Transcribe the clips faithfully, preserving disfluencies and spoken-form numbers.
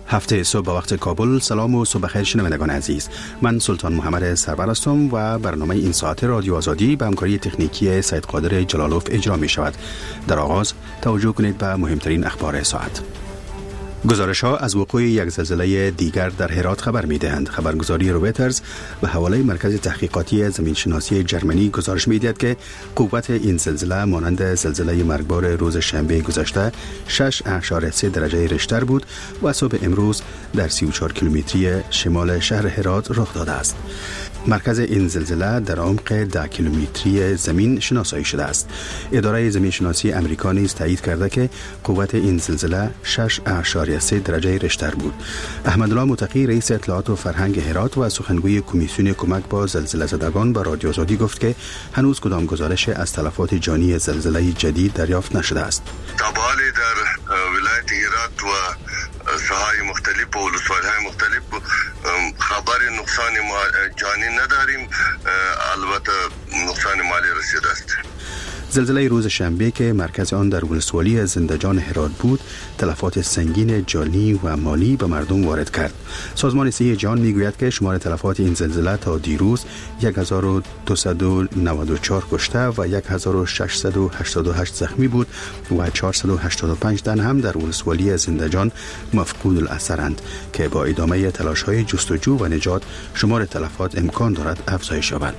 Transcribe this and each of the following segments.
هفته صبح با وقت کابل. سلام و صبح بخیر شنوندگان عزیز. من سلطان محمد سرور هستم و برنامه این ساعت رادیو آزادی به همکاری تکنیکی سید قادر جلالوف اجرا می شود. در آغاز توجه کنید به مهمترین اخبار ساعت. گزارش ها از وقوع یک زلزله دیگر در هرات خبر می دهند. خبرگزاری رویترز به حواله مرکز تحقیقاتی زمینشناسی جرمنی گزارش می دهد که قوت این زلزله مانند زلزله مرگبار روز شنبه گذشته شش اشاره سه درجه ریشتر بود و صبح امروز در سی و چهار کیلومتری شمال شهر هرات رخ داده است. مرکز این زلزله در عمق ده کیلومتری زمین شناسایی شده است. اداره زمین شناسی امریکا نیز تایید کرده که قوت این زلزله شش اشاره سه درجه ریشتر بود. احمدالله متقی رئیس اطلاعات و فرهنگ هرات و سخنگوی کمیسیون کمک با زلزله زدگان با رادیو آزادی گفت که هنوز کدام گزارش از تلفات جانی زلزله جدید دریافت نشده است. تابعالی در ولایت هرات و ساحای مختلف و ولسوالی‌های مختلف خبر نقصان جانی نداریم، البته نقصان مالی رسیده است. زلزله روز شنبه که مرکز آن در ولسوالی زندجان هرات بود تلفات سنگین جانی و مالی به مردم وارد کرد. سازمان صحی جهان میگوید که شمار تلفات این زلزله تا دیروز یک هزار و دویست و نود و چهار کشته و یک هزار و ششصد و هشتاد و هشت زخمی بود و چهارصد و هشتاد و پنج تن هم در ولسوالی زندجان مفقود الاثرند که با ادامه تلاش‌های جستجو و نجات شمار تلفات امکان دارد افزایش یابد.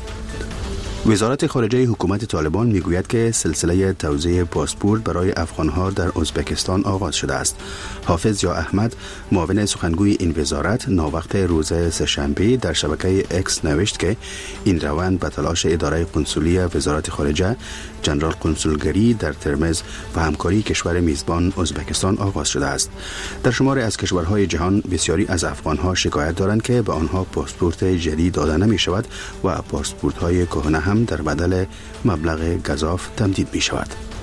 وزارت خارجه حکومت طالبان میگوید که سلسله توزیع پاسپورت برای افغانها در ازبکستان آغاز شده است. حافظ یا احمد، معاون سخنگوی این وزارت، ناوقت روز سه‌شنبه در شبکه اکس نوشت که این روند به تلاش اداره قنسولی وزارت خارجه، جنرال قنسولگری در ترمز و همکاری کشور میزبان ازبکستان آغاز شده است. در شمار از کشورهای جهان بسیاری از افغانها شکایت دارند که به آنها پاسپورت جدید داده نمی شود و پاسپورت‌های کهنه هم در بدل مبلغ گزاف تمدید می شود.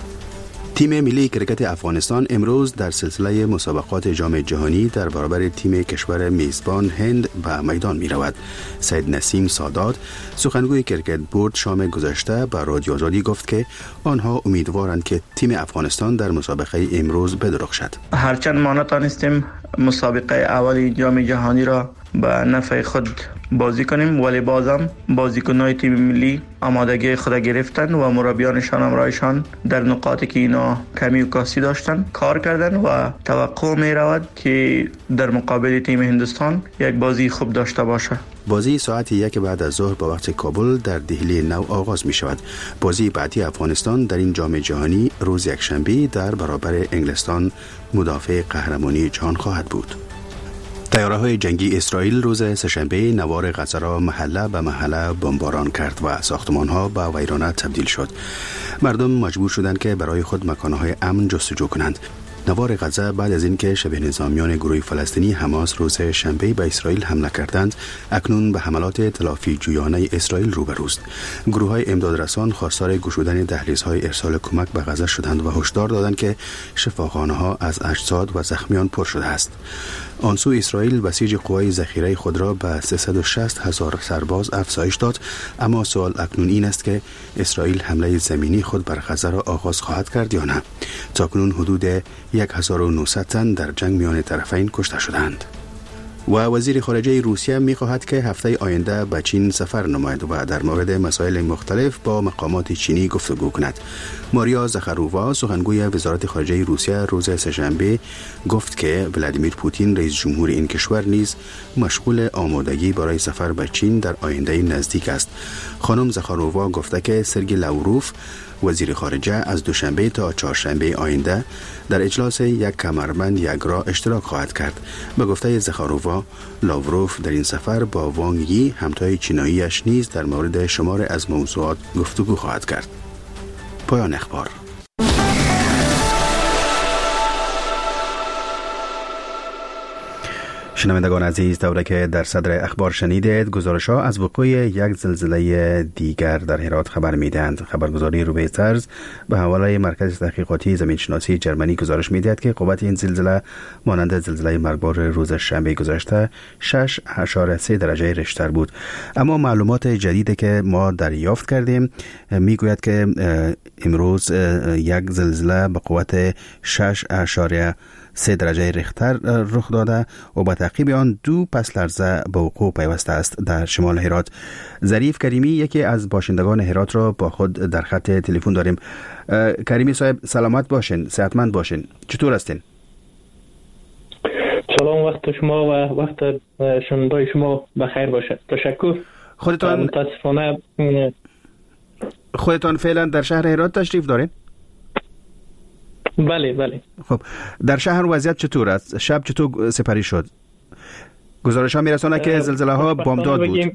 تیم ملی کرکت افغانستان امروز در سلسله مسابقات جام جهانی در برابر تیم کشور میزبان هند به میدان می رود. سید نسیم سادات، سخنگوی کرکت بورد، شام گذشته به رادیو آزادی گفت که آنها امیدوارند که تیم افغانستان در مسابقه امروز بدرخشد. هرچند ما نتانستیم مسابقه اول جام جهانی را به نفع خود بازی کنیم، ولی بازم بازیکن‌های تیم ملی آمادگی خود گرفتن و مربیانشان همراهشان در نقاطی که اینا کمی و کاسی داشتن کار کردن و توقع می رود که در مقابل تیم هندوستان یک بازی خوب داشته باشه. بازی ساعت یک بعد از ظهر با وقت کابل در دهلی نو آغاز می شود. بازی بعدی افغانستان در این جام جهانی روز یکشنبه در برابر انگلستان مدافع قهرمانی جهان خواهد بود. طیاره‌های جنگی اسرائیل روز سه‌شنبه نوار غزه را محله به محله بمباران کرد و ساختمان‌ها به ویرانه تبدیل شد. مردم مجبور شدند که برای خود مکان‌های امن جستجو کنند. نوار غزه بعد از اینکه شبه نظامیان گروه فلسطینی حماس روز شنبه به اسرائیل حمله کردند، اکنون به حملات تلافی جویانه اسرائیل روبروست. گروه‌های امدادرسان خواستار گشودن دهلیزهای ارسال کمک به غزه شدند و هشدار دادند که شفاخانه‌ها از اجساد و زخمیان پر شده است. آنسو اسرائیل بسیج قوای ذخیره خود را به سیصد و شصت هزار سرباز افزایش داد، اما سوال اکنون این است که اسرائیل حمله زمینی خود بر غزه را آغاز خواهد کرد یا نه. تاکنون حدود یک هزار و نهصد تن در جنگ میان طرفین کشته شدند. و وزیر خارجه روسیه می‌خواهد که هفته آینده به چین سفر نماید و در مورد مسائل مختلف با مقامات چینی گفتگو کند. ماریا زخارووا، سخنگوی وزارت خارجه روسیه، روز سه‌شنبه گفت که ولادیمیر پوتین رئیس جمهور این کشور نیز مشغول آمادگی برای سفر به چین در آینده نزدیک است. خانم زخارووا گفته که سرگئی لاوروف، وزیر خارجه، از دوشنبه تا چهارشنبه آینده در اجلاس یک کمربند یکرا اشتراک خواهد کرد. به گفته زخارووا، لاوروف در این سفر با وانگ یی، همتای چیناییش، نیز در مورد شمار از موضوعات گفتگو خواهد کرد. پایان اخبار. شنوندگان عزیز، دوره که در صدر اخبار شنیدید، گزارش ها از وقوع یک زلزله دیگر در هرات خبر میدهند. خبرگزاری رویترز به حواله مرکز تحقیقاتی زمینشناسی جرمنی گزارش میدهد که قوت این زلزله مانند زلزله مرگبار روز شنبه گذشته شش اشاره سه درجه ریشتر بود. اما معلومات جدیدی که ما دریافت کردیم میگوید که امروز یک زلزله به قوت شش اشاره سه درجه ریختر رخ داده و با تعقیب آن دو پس لرزه به وقوع پیوسته است در شمال هرات. ظریف کریمی یکی از باشندگان هرات را با خود در خط تلفن داریم. کریمی صاحب سلامت باشین، صحتمند باشین. چطور هستین؟ سلام، وقت شما و وقت شنوندای شما بخیر باشد. تشکر. خودتان متاسفانه خودتان فعلا در شهر هرات تشریف دارین؟ بله بله. خب در شهر وضعیت چطور است؟ شب چطور سپری شد؟ گزارش ها میرسونه که زلزله ها بامداد بود.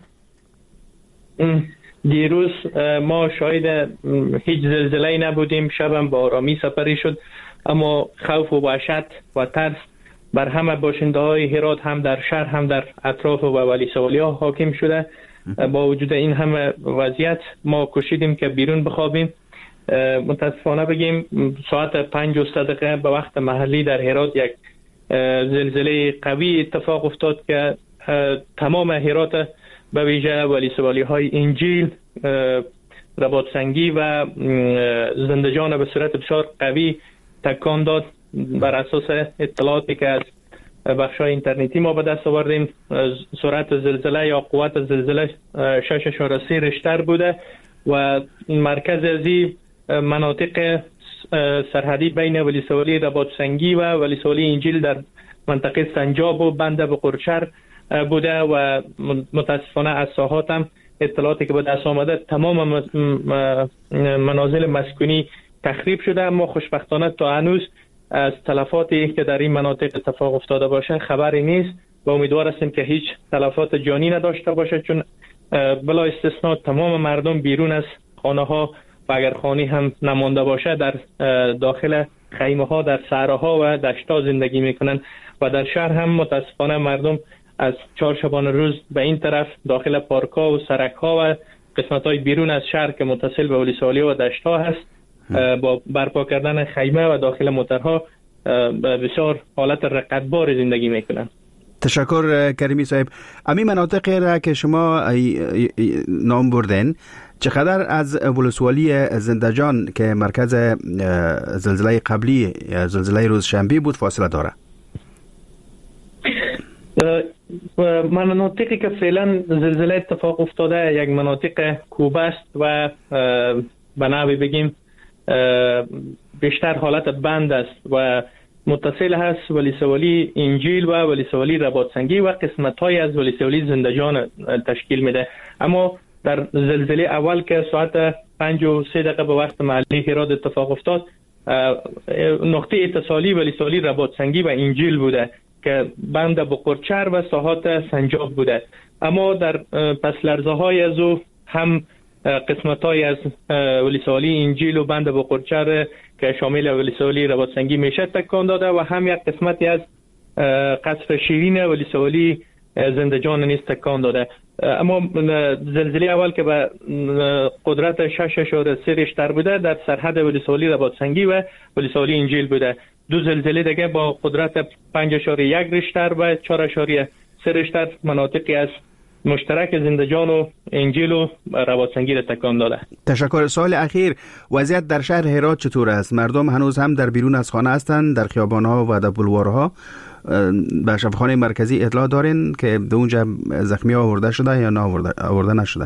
دیروز ما شاهد هیچ زلزله‌ای نبودیم، شبم با آرامی سپری شد، اما خوف و وحشت و ترس بر همه باشنده های هرات هم در شهر هم در اطراف و ولی سوالی‌ها حاکم شده. با وجود این همه وضعیت ما کوشیدیم که بیرون بخوابیم. متاسفانه بگیم ساعت پنج و سه دقیقه به وقت محلی در هرات یک زلزله قوی اتفاق افتاد که تمام هرات به ویژه ولی سوالی های انجیل، رباطسنگی و زندجان به صورت بسیار قوی تکان داد. بر اساس اطلاعاتی که از بخش‌های اینترنتی ما به دست آوردیم، سرعت زلزله یا قوت زلزله شش اشاره سه ریشتر بوده و مرکز ازی مناطق سرحدی بین ولی سوالی رباطسنگی و ولی سوالی انجیل در منطقه سنجاب و بنده به قرچر بوده و متاسفانه از ساحات هم اطلاعاتی که به دست آمده تمام منازل مسکونی تخریب شده، اما خوشبختانه تا هنوز از تلفاتی که در این مناطق اتفاق افتاده باشه خبری نیست و امیدوار هستیم که هیچ تلفات جانی نداشته باشه، چون بلا استثناء تمام مردم بیرون از خانه ها و اگر خانی هم نمانده باشه در داخل خیمه ها در صحراها و دشت‌ها زندگی میکنن و در شهر هم متاسفانه مردم از چهارشنبه روز به این طرف داخل پارک‌ها و سرک‌ها و قسمت‌های بیرون از شهر که متصل به ولی سوالی و دشت‌ها هست با برپا کردن خیمه و داخل موترها بسیار حالت رقتبار زندگی میکنن. تشکر کریمی صاحب. امی مناطقی را که شما نام بردین چقدر از ولسوالی زندجان که مرکز زلزله قبلی زلزله روز شنبه بود فاصله داره؟ مناطقی که فعلا زلزله اتفاق افتاده یک مناطق کوبه است و به نوعی بگیم بیشتر حالت بند است و متصل هست ولی سوالی انجیل و ولی سوالی رباطسنگی و قسمت‌های از ولی سوالی زندجان تشکیل میده. اما در زلزله اول که ساعت پنج و سه دقیقه به وقت محلی هرات اتفاق افتاد، نقطه اتصالی ولی سوالی رباطسنگی و انجیل بوده که بند بقرچر و ساحات سنجاب بوده، اما در پس لرزه های از او هم قسمت های از ولی سوالی انجیل و بند بقرچر که شامل ولی سوالی رباطسنگی میشه تکان داده و هم یک قسمتی از قصر شیرین ولی سوالی زندجان نیز تکان داده. اما زلزله اول که به قدرت شش اشاره سه ریشتر بوده در سرحد ولی سوالی رباطسنگی و ولی سوالی انجیل بوده. دو زلزله دیگه با قدرت پنج اشاره یک ریشتر و چهار اشاره سه ریشتر مناطقی از مشترک زندجان و انجیل و رباطسنگی را تکان داده. تشکر. سوال اخیر، وضعیت در شهر هرات چطور است؟ مردم هنوز هم در بیرون از خانه هستند، در خیابان‌ها و در بولوارها؟ به شفاخانه مرکزی اطلاع دارین که به اونجا زخمی آورده شده یا نه آورده نشده؟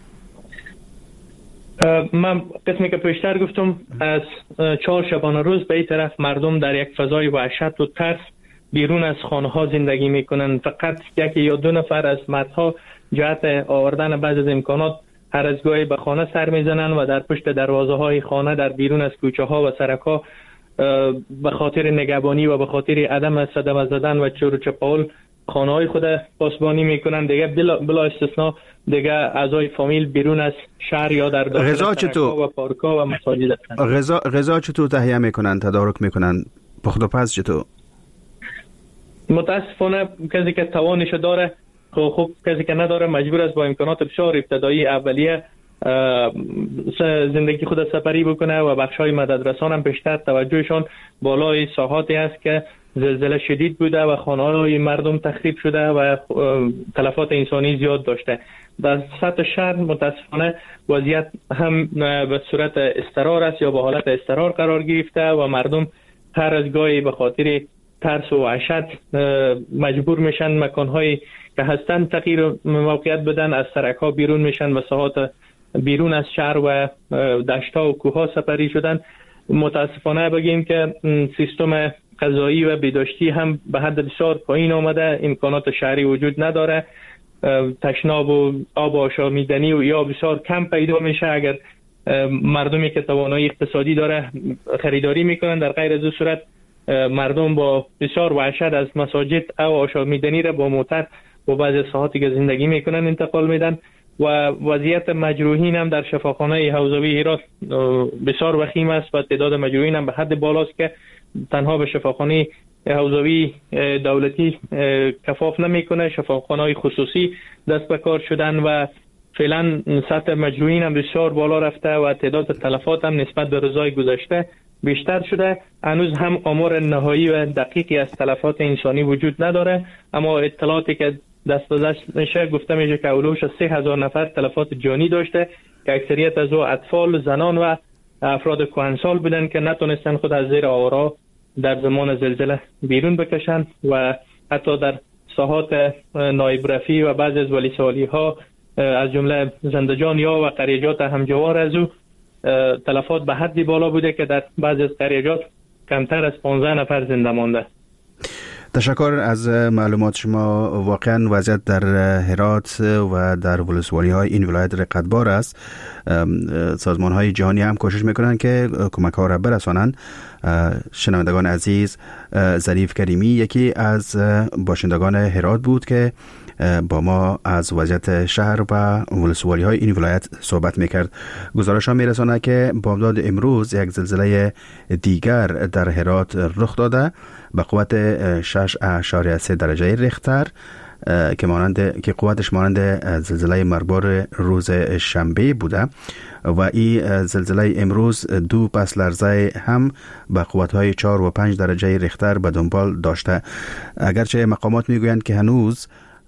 من قسمی که پیشتر گفتم از چهار شبانه روز به این طرف مردم در یک فضای وحشت و ترس بیرون از خانه ها زندگی میکنن. فقط یکی یا دو نفر از مردها جهت آوردن بعض از امکانات هر از گاهی به خانه سر میزنن و در پشت دروازه های خانه در بیرون از کوچه ها و سرک ها به خاطر نگهبانی و به خاطر عدم صدمه زدن و چور و چپاول خانه های خود پاسبانی میکنن. دیگه بلا, بلا استثناء دیگه اعضای فامیل بیرون از شهر یا در داخل سرک ها و پارک ها و مساجد هستند. غذا غذا چطور تهیه میکنن، تدارک میکنن؟ پخت و پز چطور؟ متاسفانه کسی که توانش داره خب خب کسی که نداره مجبور است با امکانات بسیار ابتدایی اولیه زندگی خود سپری بکنه و بخش‌های مددرسان هم بیشتر توجهشان بالای ساحاتی است که زلزله شدید بوده و خانه‌های مردم تخریب شده و تلفات انسانی زیاد داشته. در سطح شهر متاسفانه وضعیت هم به صورت اضطرار است یا به حالت اضطرار قرار گرفته و مردم هر از گاهی به خاطر ترس و وحشت مجبور میشن مکان‌های که هستن تغییر موقعیت بدن، از سرک‌ها بیرون میشن و ساحات بیرون از شهر و دشت‌ها و کوه‌ها سپری شدن. متاسفانه بگیم که سیستم غذایی و بهداشتی هم به حد بسیار پایین آمده، امکانات شهری وجود نداره، تشناب و آب آشامیدنی و یا بسیار کم پیدا میشه. اگر مردمی که توانایی اقتصادی داره خریداری میکنن، در غیر از صورت مردم با بسیار وحشت از مساجد او آشامیدنی را با موتر و بعضی ساحاتی که زندگی میکنن انتقال میدن و وضعیت مجروحین هم در شفاخانه حوزوی هرات بسیار وخیم است و تعداد مجروحین هم به حد بالاست که تنها به شفاخانه حوزوی دولتی کفاف نمیکنه، شفاخانه‌های خصوصی دست به کار شدن و فعلا سطح مجروحین هم بسیار بالا رفته و تعداد تلفات هم نسبت به روزهای گذشته بیشتر شده. هنوز هم آمار نهایی و دقیقی از تلفات انسانی وجود نداره، اما اطلاعاتی که دست به دست میشه گفته میشه که اولوش سه هزار نفر تلفات جانی داشته که اکثریت از او اطفال، زنان و افراد کهنسال بودن که نتونستن خود از زیر آوارها در زمان زلزله بیرون بکشن و حتی در ساحات نایب رفیع و بعضی از ولی سوالی ها از جمله زندجان یا و قریجات همجوار از او تلفات به حدی بالا بوده که در بعضی از قریجات کمتر از پانزده نفر زنده مانده. تشکر از معلومات شما. واقعا وضعیت در هرات و در ولسوالی های این ولایت رقتبار است. سازمان های جهانی هم کوشش میکنن که کمک ها را برسانند. شنوندگان عزیز، ظریف کریمی یکی از باشندگان هرات بود که با ما از وضعیت شهر و ولسوالی های این ولایت صحبت میکرد. گزارش ها میرسانه که بامداد امروز یک زلزله دیگر در هرات رخ داده به قوت شش اشاریه سه درجه ریختر که مانند که قوتش مانند زلزله مربار روز شنبه بوده و این زلزله امروز دو پس لرزه هم به قوت‌های چهار و پنج درجه ریختر به دنبال داشته. اگرچه مقامات میگویند که هنوز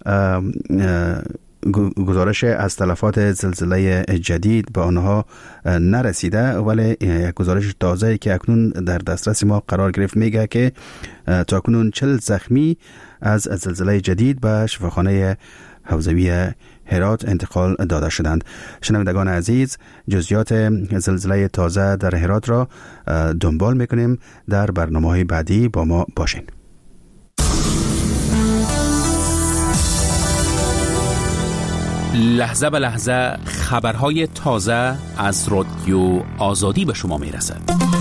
گزارش از تلفات زلزله جدید به آنها نرسیده، ولی یک گزارش تازه که اکنون در دسترس ما قرار گرفت میگه که تا اکنون چهل زخمی از زلزله جدید به شفاخانه حوزوی هرات انتقال داده شدند. شنوندگان عزیز، جزئیات زلزله تازه در هرات را دنبال میکنیم. در برنامه‌های بعدی با ما باشین. لحظه به لحظه خبرهای تازه از رادیو آزادی به شما میرسد.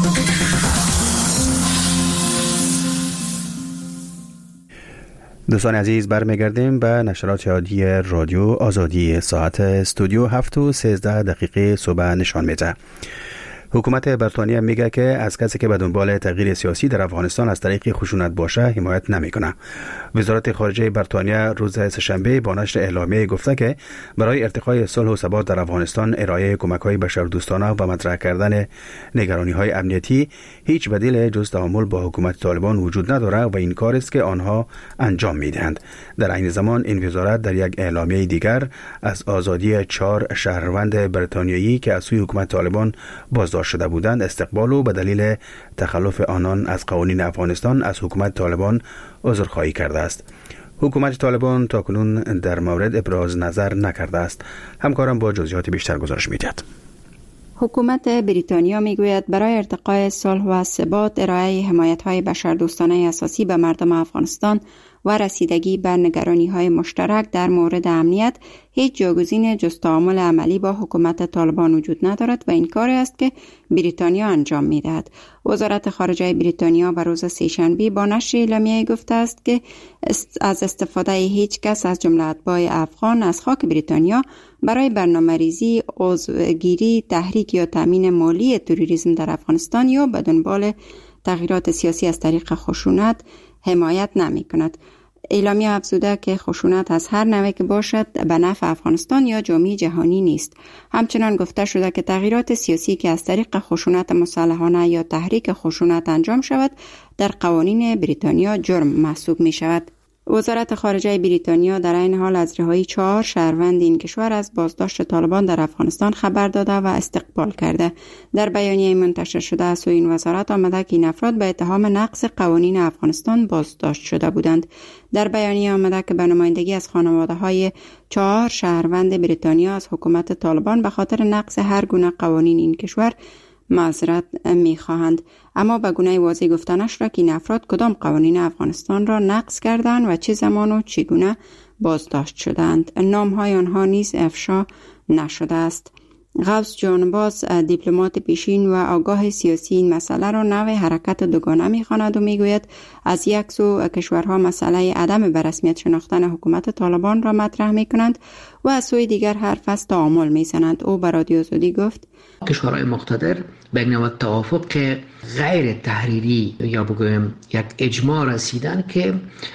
دوستان عزیز، برمیگردیم به نشرات یادی رادیو آزادی. ساعت استودیو هفت و سیزده دقیقه صبح نشان میده. حکومت بریتانیا میگه که از کسی که به دنبال تغییر سیاسی در افغانستان از طریق خشونت باشه حمایت نمیکنه. وزارت خارجه بریتانیا روز سه‌شنبه با نشر اعلامیه گفته که برای ارتقای صلح و ثبات در افغانستان ارائه کمک‌های بشردوستانه و مطرح کردن نگرانی‌های امنیتی هیچ بدیل جز تعامل با حکومت طالبان وجود نداره و این کار است که آنها انجام میدهند. در عین زمان این وزارت در یک اعلامیه دیگر از آزادی چهار شهروند بریتانیایی که از سوی حکومت طالبان بازداشت شده بودند استقبال و به دلیل تخلف آنان از قوانین افغانستان از حکومت طالبان عذرخواهی کرده است. حکومت طالبان تاکنون در مورد ابراز نظر نکرده است. همکارم با جزئیات بیشتر گزارش می‌دهد. حکومت بریتانیا میگوید برای ارتقای صلح و ثبات ارائه حمایت‌های بشردوستانه اساسی به مردم افغانستان و رسیدگی به نگرانی‌های مشترک در مورد امنیت هیچ جایگزین جز تعامل عملی با حکومت طالبان وجود ندارد و این کاری است که بریتانیا انجام می‌دهد. وزارت خارجه بریتانیا بر روز سه‌شنبه با نشر اعلامیه گفته است که از استفاده هیچ کس از جمله اتباع افغان از خاک بریتانیا برای برنامه‌ریزی، عضوگیری، تحریک یا تامین مالی تروریسم در افغانستان یا به دنبال تغییرات سیاسی از طریق خشونت حمایت نمی‌کند. اعلامیه افزوده که خشونت از هر نوعی که باشد به نفع افغانستان یا جامعه جهانی نیست. همچنان گفته شده که تغییرات سیاسی که از طریق خشونت مسلحانه یا تحریک خشونت انجام شود در قوانین بریتانیا جرم محسوب می شود. وزارت خارجه بریتانیا در این حال از رهایی چهار شهروند این کشور از بازداشت طالبان در افغانستان خبر داده و استقبال کرده. در بیانیه منتشر شده از سوی این وزارت آمده که این افراد به اتهام نقض قوانین افغانستان بازداشت شده بودند. در بیانیه آمده که به نمایندگی از خانواده های چهار شهروند بریتانیا از حکومت طالبان به خاطر نقض هر گونه قوانین این کشور معذرت می‌خواهند، اما به گونه واضح گفته نشده که این افراد کدام قوانین افغانستان را نقض کردند و چه زمان و چگونه بازداشت شدند. نام‌های آنها نیز افشا نشده است. غوث جانباز، دیپلمات پیشین و آگاه سیاسی، این مسئله را نوع حرکت دوگانه می‌خواند و می‌گوید از یک سو کشورها مسئله عدم به رسمیت شناختن حکومت طالبان را مطرح می‌کنند و از سوی دیگر حرف از تعامل می‌زنند. او به رادیو آزادی گفت کشورهای مقتدر به یک نوع توافق غیر تحریری یا بگویم یک اجماع رسیدن که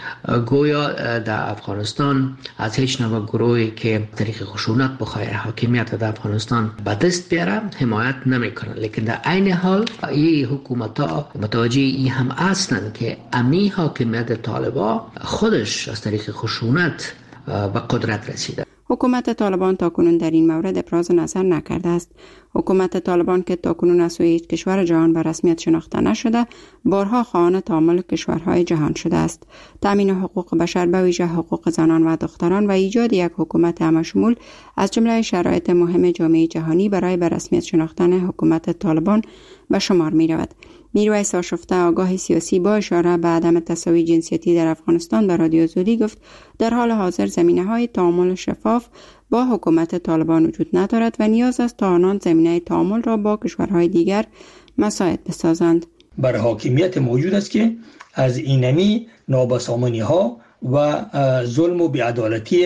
گویا در افغانستان از هیچ نوع گروهی که طریق خشونت بخواه حاکمیت در افغانستان به دست بیاره حمایت نمیکنن، لیکن در عین حال این حکومت ها متوجه این هم هستند که امی حاکمیت طالبان خودش از طریق خشونت به قدرت رسیده. حکومت طالبان تاکنون در این مورد ابراز نظر نکرده است. حکومت طالبان که تاکنون از سوی هیچ کشور جهان به رسمیت شناخته نشده، بارها خواهان تعامل کشورهای جهان شده است. تامین حقوق بشر به ویژه حقوق زنان و دختران و ایجاد یک حکومت همشمول از جمله شرایط مهم جامعه جهانی برای به رسمیت شناختن حکومت طالبان به شمار می رود. میرویس آشفته، آگاه سیاسی، با اشاره به عدم تساوی جنسیتی در افغانستان به رادیو آزادی گفت در حال حاضر زمینه‌های تعامل شفاف با حکومت طالبان وجود ندارد و نیاز است تا آنان زمینه تعامل را با کشورهای دیگر مساعد بسازند. بر حاکمیت موجود است که از اینمی نابسامانی ها و ظلم و بی‌عدالتی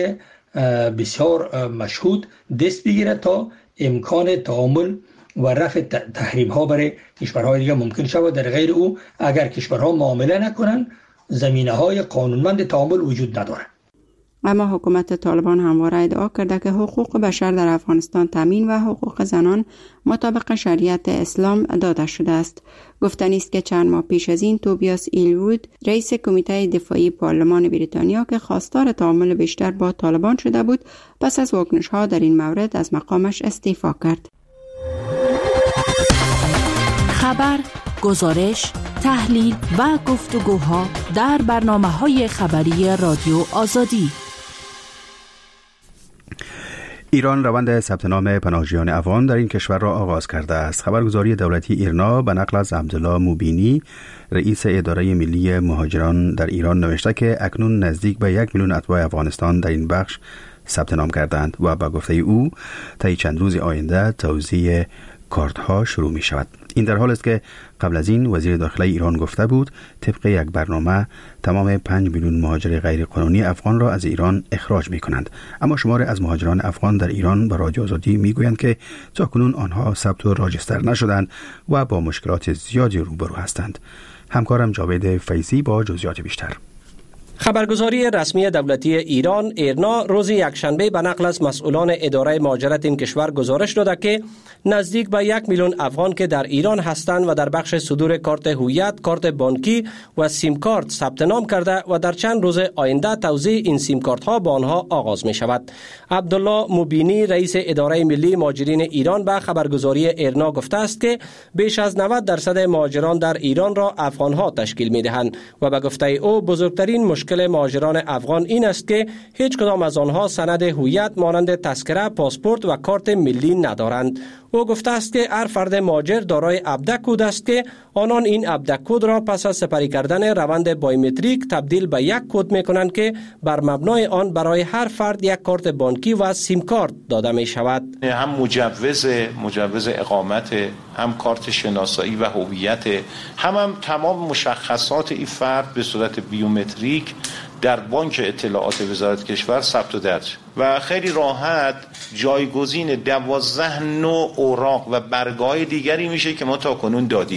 بسیار مشهود دست بگیرد تا امکان تعامل و رفع تحریم ها برای کشورهای دیگر ممکن شود. در غیر او اگر کشورها معامله نکنند زمینه های قانونمند تعامل وجود ندارد. اما حکومت طالبان همواره ادعا کرده که حقوق بشر در افغانستان تامین و حقوق زنان مطابق شریعت اسلام داده شده است. گفتنی است که چند ماه پیش از این توبیاس ایلرود، رئیس کمیته دفاعی پارلمان بریتانیا که خواستار تعامل بیشتر با طالبان شده بود، پس از واکنش ها در این مورد از مقامش استعفا کرد. خبر، گزارش، تحلیل و گفتگوها در برنامه‌های خبری رادیو آزادی. ایران روند ثبت نام پناهجویان افغان در این کشور را آغاز کرده است. خبرگزاری دولتی ایرنا به نقل از عبدالله موبینی، رئیس اداره ملی مهاجران در ایران، نوشته که اکنون نزدیک به یک میلیون اتباع افغانستان در این بخش ثبت نام کردند و با گفته او طی چند روز آینده توزیع کارت‌ها شروع می شود. این در حال است که قبل از این وزیر داخلی ایران گفته بود طبق یک برنامه تمام پنج میلیون مهاجر غیر قانونی افغان را از ایران اخراج می کنند. اما شمار از مهاجران افغان در ایران به رادیو آزادی می گویند که تاکنون آنها ثبت و راجستر نشدند و با مشکلات زیادی روبرو هستند. همکارم جاوید فیضی با جزئیات بیشتر. خبرگزاری رسمی دولتی ایران ایرنا روز یکشنبه به نقل از مسئولان اداره مهاجرت این کشور گزارش داده که نزدیک به یک میلیون افغان که در ایران هستند و در بخش صدور کارت هویت، کارت بانکی و سیم کارت ثبت نام کرده و در چند روز آینده توزیع این سیم کارت ها با آنها آغاز می شود. عبدالله موبینی، رئیس اداره ملی مهاجرین ایران، به خبرگزاری ایرنا گفته است که بیش از نود درصد مهاجران در ایران را افغان ها تشکیل می دهند و به گفته او بزرگترین مشکل مهاجران افغان این است که هیچ کدام از آنها سند هویت مانند تذکره، پاسپورت و کارت ملی ندارند. او گفته است که هر فرد مهاجر دارای ابدک کد است که آنان این ابدک کد را پس از سپری کردن روند بایومتریک تبدیل به یک کد می‌کنند که بر مبنای آن برای هر فرد یک کارت بانکی و سیم کارت داده می شود. هم مجوز مجوز اقامت، هم کارت شناسایی و هویت، هم هم تمام مشخصات این فرد به صورت بیومتریک در بانک اطلاعات وزارت کشور ثبت و درج و خیلی راحت جایگزین دوازده نوع اوراق و برگه‌های دیگری میشه که ما تا کنون دادیم.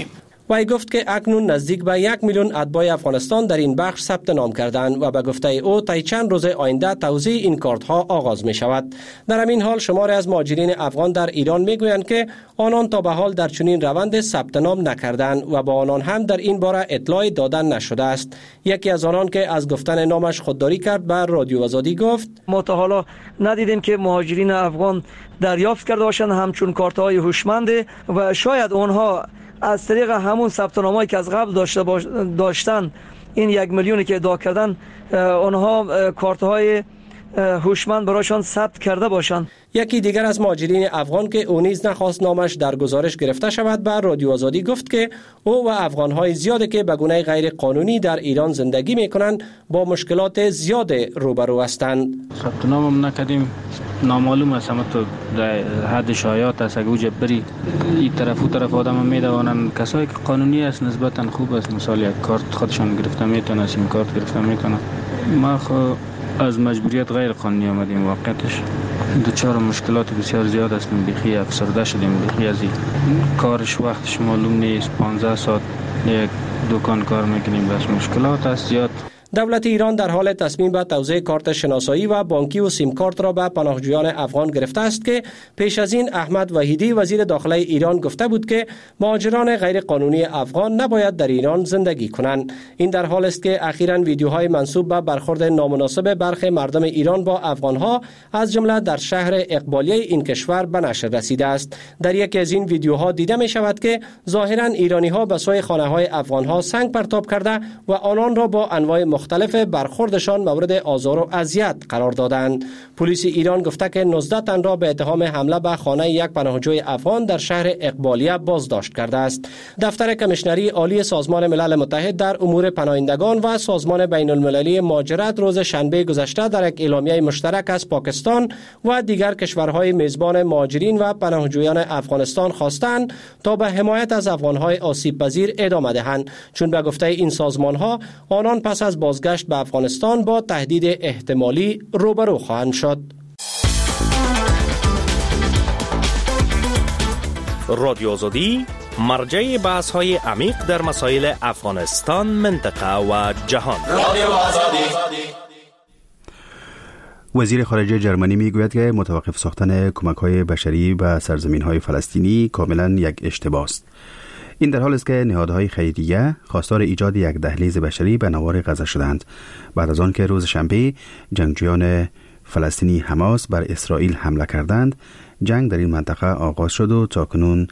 وی گفت که اکنون نزدیک به یک میلیون اتباع افغانستان در این بخش ثبت نام کردند و به گفته او طی چند روز آینده توزیع این کارت ها آغاز می شود. در همین حال شماری از مهاجرین افغان در ایران می گویند که آنان تا به حال در چنین روند ثبت نام نکردند و با آنان هم در این باره اطلاع دادن نشده است. یکی از آنان که از گفتن نامش خودداری کرد بر رادیو آزادی گفت: ما تا حالا ندیدیم که مهاجرین افغان دریافت کرده باشند همچون کارت های هوشمند و شاید آنها از طریق همون ثبت نامه‌ای که از قبل داشته باش داشتن این یک میلیونی که ادعا کردن آنها کارت های هوشمند برایشان ثبت کرده باشند. یکی دیگر از مهاجرین افغان که او نیز نخواست نامش در گزارش گرفته شود بر رادیو آزادی گفت که او و افغان‌های زیادی که به گونه غیر قانونی در ایران زندگی می‌کنند با مشکلات زیاد روبرو هستند. ثبت نامم نکردیم، نامعلوم است، اما تو در حد شایعات است. اگه وجب بری این طرف و طرف آدم میدونن کسایی که قانونی است نسبتا خوب است، مثلا یک کارت خودشان گرفته میتونه، سیم کارت گرفته میتونه. ما خو از مجبوریت غیر قانونی آمدیم، واقعیتش دوچار مشکلات بسیار زیاد هستیم، بیخی افسرده شدیم، بیخی از این کارش وقتش معلوم نیست، پانزده ساعت یک دکان کار میکنیم، بس مشکلات است زیاد. دولت ایران در حال تصمیم به توزیع کارت شناسایی و بانکی و سیم کارت را به پناهجویان افغان گرفته است که پیش از این احمد وحیدی وزیر داخله ایران گفته بود که مهاجران غیر قانونی افغان نباید در ایران زندگی کنند. این در حال است که اخیراً ویدیوهای منسوب به برخورد نامناسب برخی مردم ایران با افغانها از جمله در شهر اقبالیه این کشور به نشر رسیده است. در یکی از این ویدیوها دیده می شود که ظاهراً ایرانی‌ها به سوی خانه‌های افغانها سنگ پرتاب کرده و آنان را با انواع مختلف برخوردشان مورد آزار و اذیت قرار دادند. پلیس ایران گفته که نوزده تن را به اتهام حمله به خانه یک پناهجوی افغان در شهر اقبالیه بازداشت کرده است. دفتر کمیشنری عالی سازمان ملل متحد در امور پناهندگان و سازمان بین المللی مهاجرت روز شنبه گذشته در یک اعلامیه مشترک از پاکستان و دیگر کشورهای میزبان مهاجرین و پناهجویان افغانستان خواستند تا به حمایت از افغانهای آسیب پذیر ادامه دهند، چون به گفته این سازمانها آنان پس از بازگشت به افغانستان با تهدید احتمالی روبرو خواهند شد. رادیو آزادی مرجع بحث های عمیق در مسائل افغانستان، منطقه و جهان. رادیو آزادی. وزیر خارجه جرمنی میگوید که متوقف ساختن کمک‌های بشری به سرزمین‌های فلسطینی کاملا یک اشتباه است. این در حال است که نهادهای خیریه خواستار ایجاد یک دهلیز بشری به نوار غزه شدند بعد از آن که روز شنبه جنگجویان فلسطینی حماس بر اسرائیل حمله کردند. جنگ در این منطقه آغاز شد و تاکنون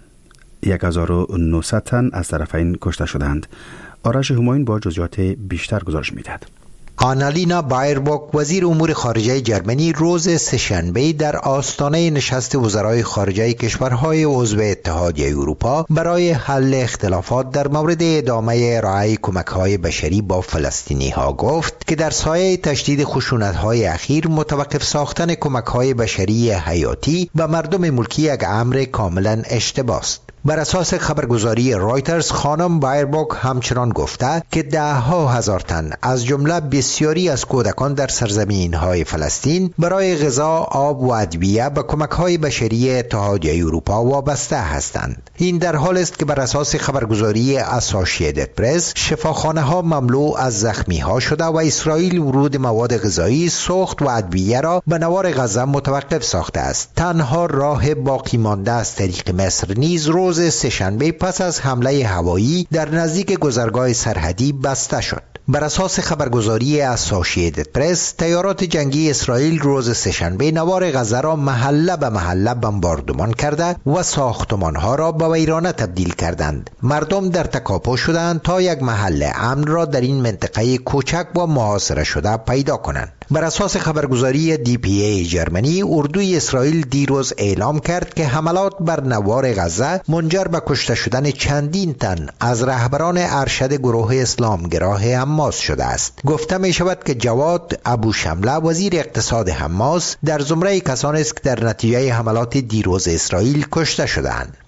هزار و نهصد تن از طرفین کشته شدند. آرش همایون با جزئیات بیشتر گزارش می‌دهد. آنالینا بایربوک وزیر امور خارجه جرمنی روز سه‌شنبه در آستانه نشست وزرای خارجه کشورهای عضو اتحادیه اروپا برای حل اختلافات در مورد ادامه ارائه کمک‌های بشری با فلسطینی ها گفت که در سایه تشدید خشونت‌های اخیر متوقف ساختن کمک‌های بشری حیاتی و مردم ملکی یک امر کاملا اشتباه است. بر اساس خبرگزاری رایترز خانم بایربوک همچنان گفته که ده ها هزار تن از جمله بسیاری از کودکان در سرزمین‌های فلسطین برای غذا، آب و ادویه به کمک‌های بشری اتحادیه اروپا وابسته هستند. این در حال است که بر اساس خبرگزاری اسوسییتد پرس شفاخانه‌ها مملو از زخمی‌ها شده و اسرائیل ورود مواد غذایی، سوخت و ادویه را به نوار غزه متوقف ساخته است. تنها راه باقی مانده از طریق مصر نیز روز سه‌شنبه پس از حمله هوایی در نزدیک گذرگاه سرحدی بسته شد. بر اساس خبرگزاری اسوسییتد پرس تیارات جنگی اسرائیل روز سه‌شنبه نوار غزه را محله به محله بمباردمان کرده و ساختمانها را به ویرانه تبدیل کردند. مردم در تکاپو شدند تا یک محل امن را در این منطقه کوچک و محاصره شده پیدا کنند. بر اساس خبرگزاری دی پی ای جرمنی، اردوی اسرائیل دیروز اعلام کرد که حملات بر نوار غزه منجر به کشته شدن چندین تن از رهبران ارشد گروه اسلامگرا حماس شده است. گفته می شود که جواد ابو شمله وزیر اقتصاد حماس در زمره کسانی است که در نتیجه حملات دیروز اسرائیل کشته شدند.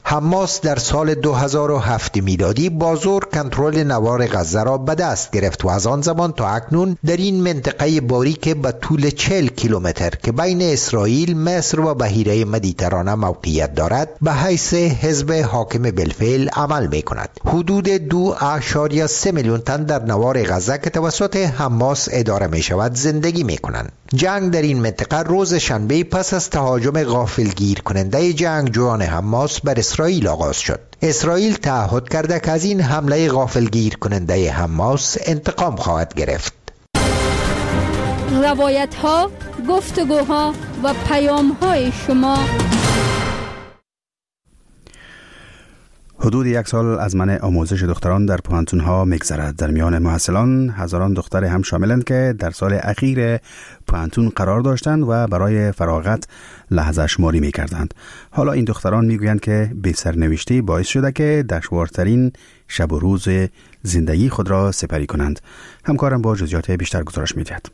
حماس در سال دو هزار و هفت میلادی با زور کنترل نوار غزه را به دست گرفت و از آن زمان تا اکنون در این منطقه باریک به طول چهل کیلومتر که بین اسرائیل، مصر و بحیره مدیترانه موقعیت دارد به حیث حزب حاکم بالفعل عمل می کند. حدود دو اعشاریه سه میلیون تن در نوار غزه که توسط حماس اداره می شود زندگی می کنند. جنگ در این منطقه روز شنبه پس از تهاجم غافلگیر کننده جنگجویان حماس بر اسرائیل آغاز شد. اسرائیل تعهد کرده که از این حمله غافلگیر کننده حماس انتقام خواهد گرفت. روایت ها، گفتگوها و پیام های شما. حدود یک سال از من آموزش دختران در پوهنتون‌ها می‌گذرد. در میان محصلان هزاران دختر هم شاملند که در سال اخیر پوهنتون قرار داشتند و برای فراغت لحظه شماری می‌کردند. حالا این دختران می‌گویند که بی سرنوشتی باعث شده که دشوارترین شب و روز زندگی خود را سپری کنند. همکارم با جزئیات بیشتر گزارش می‌دهد.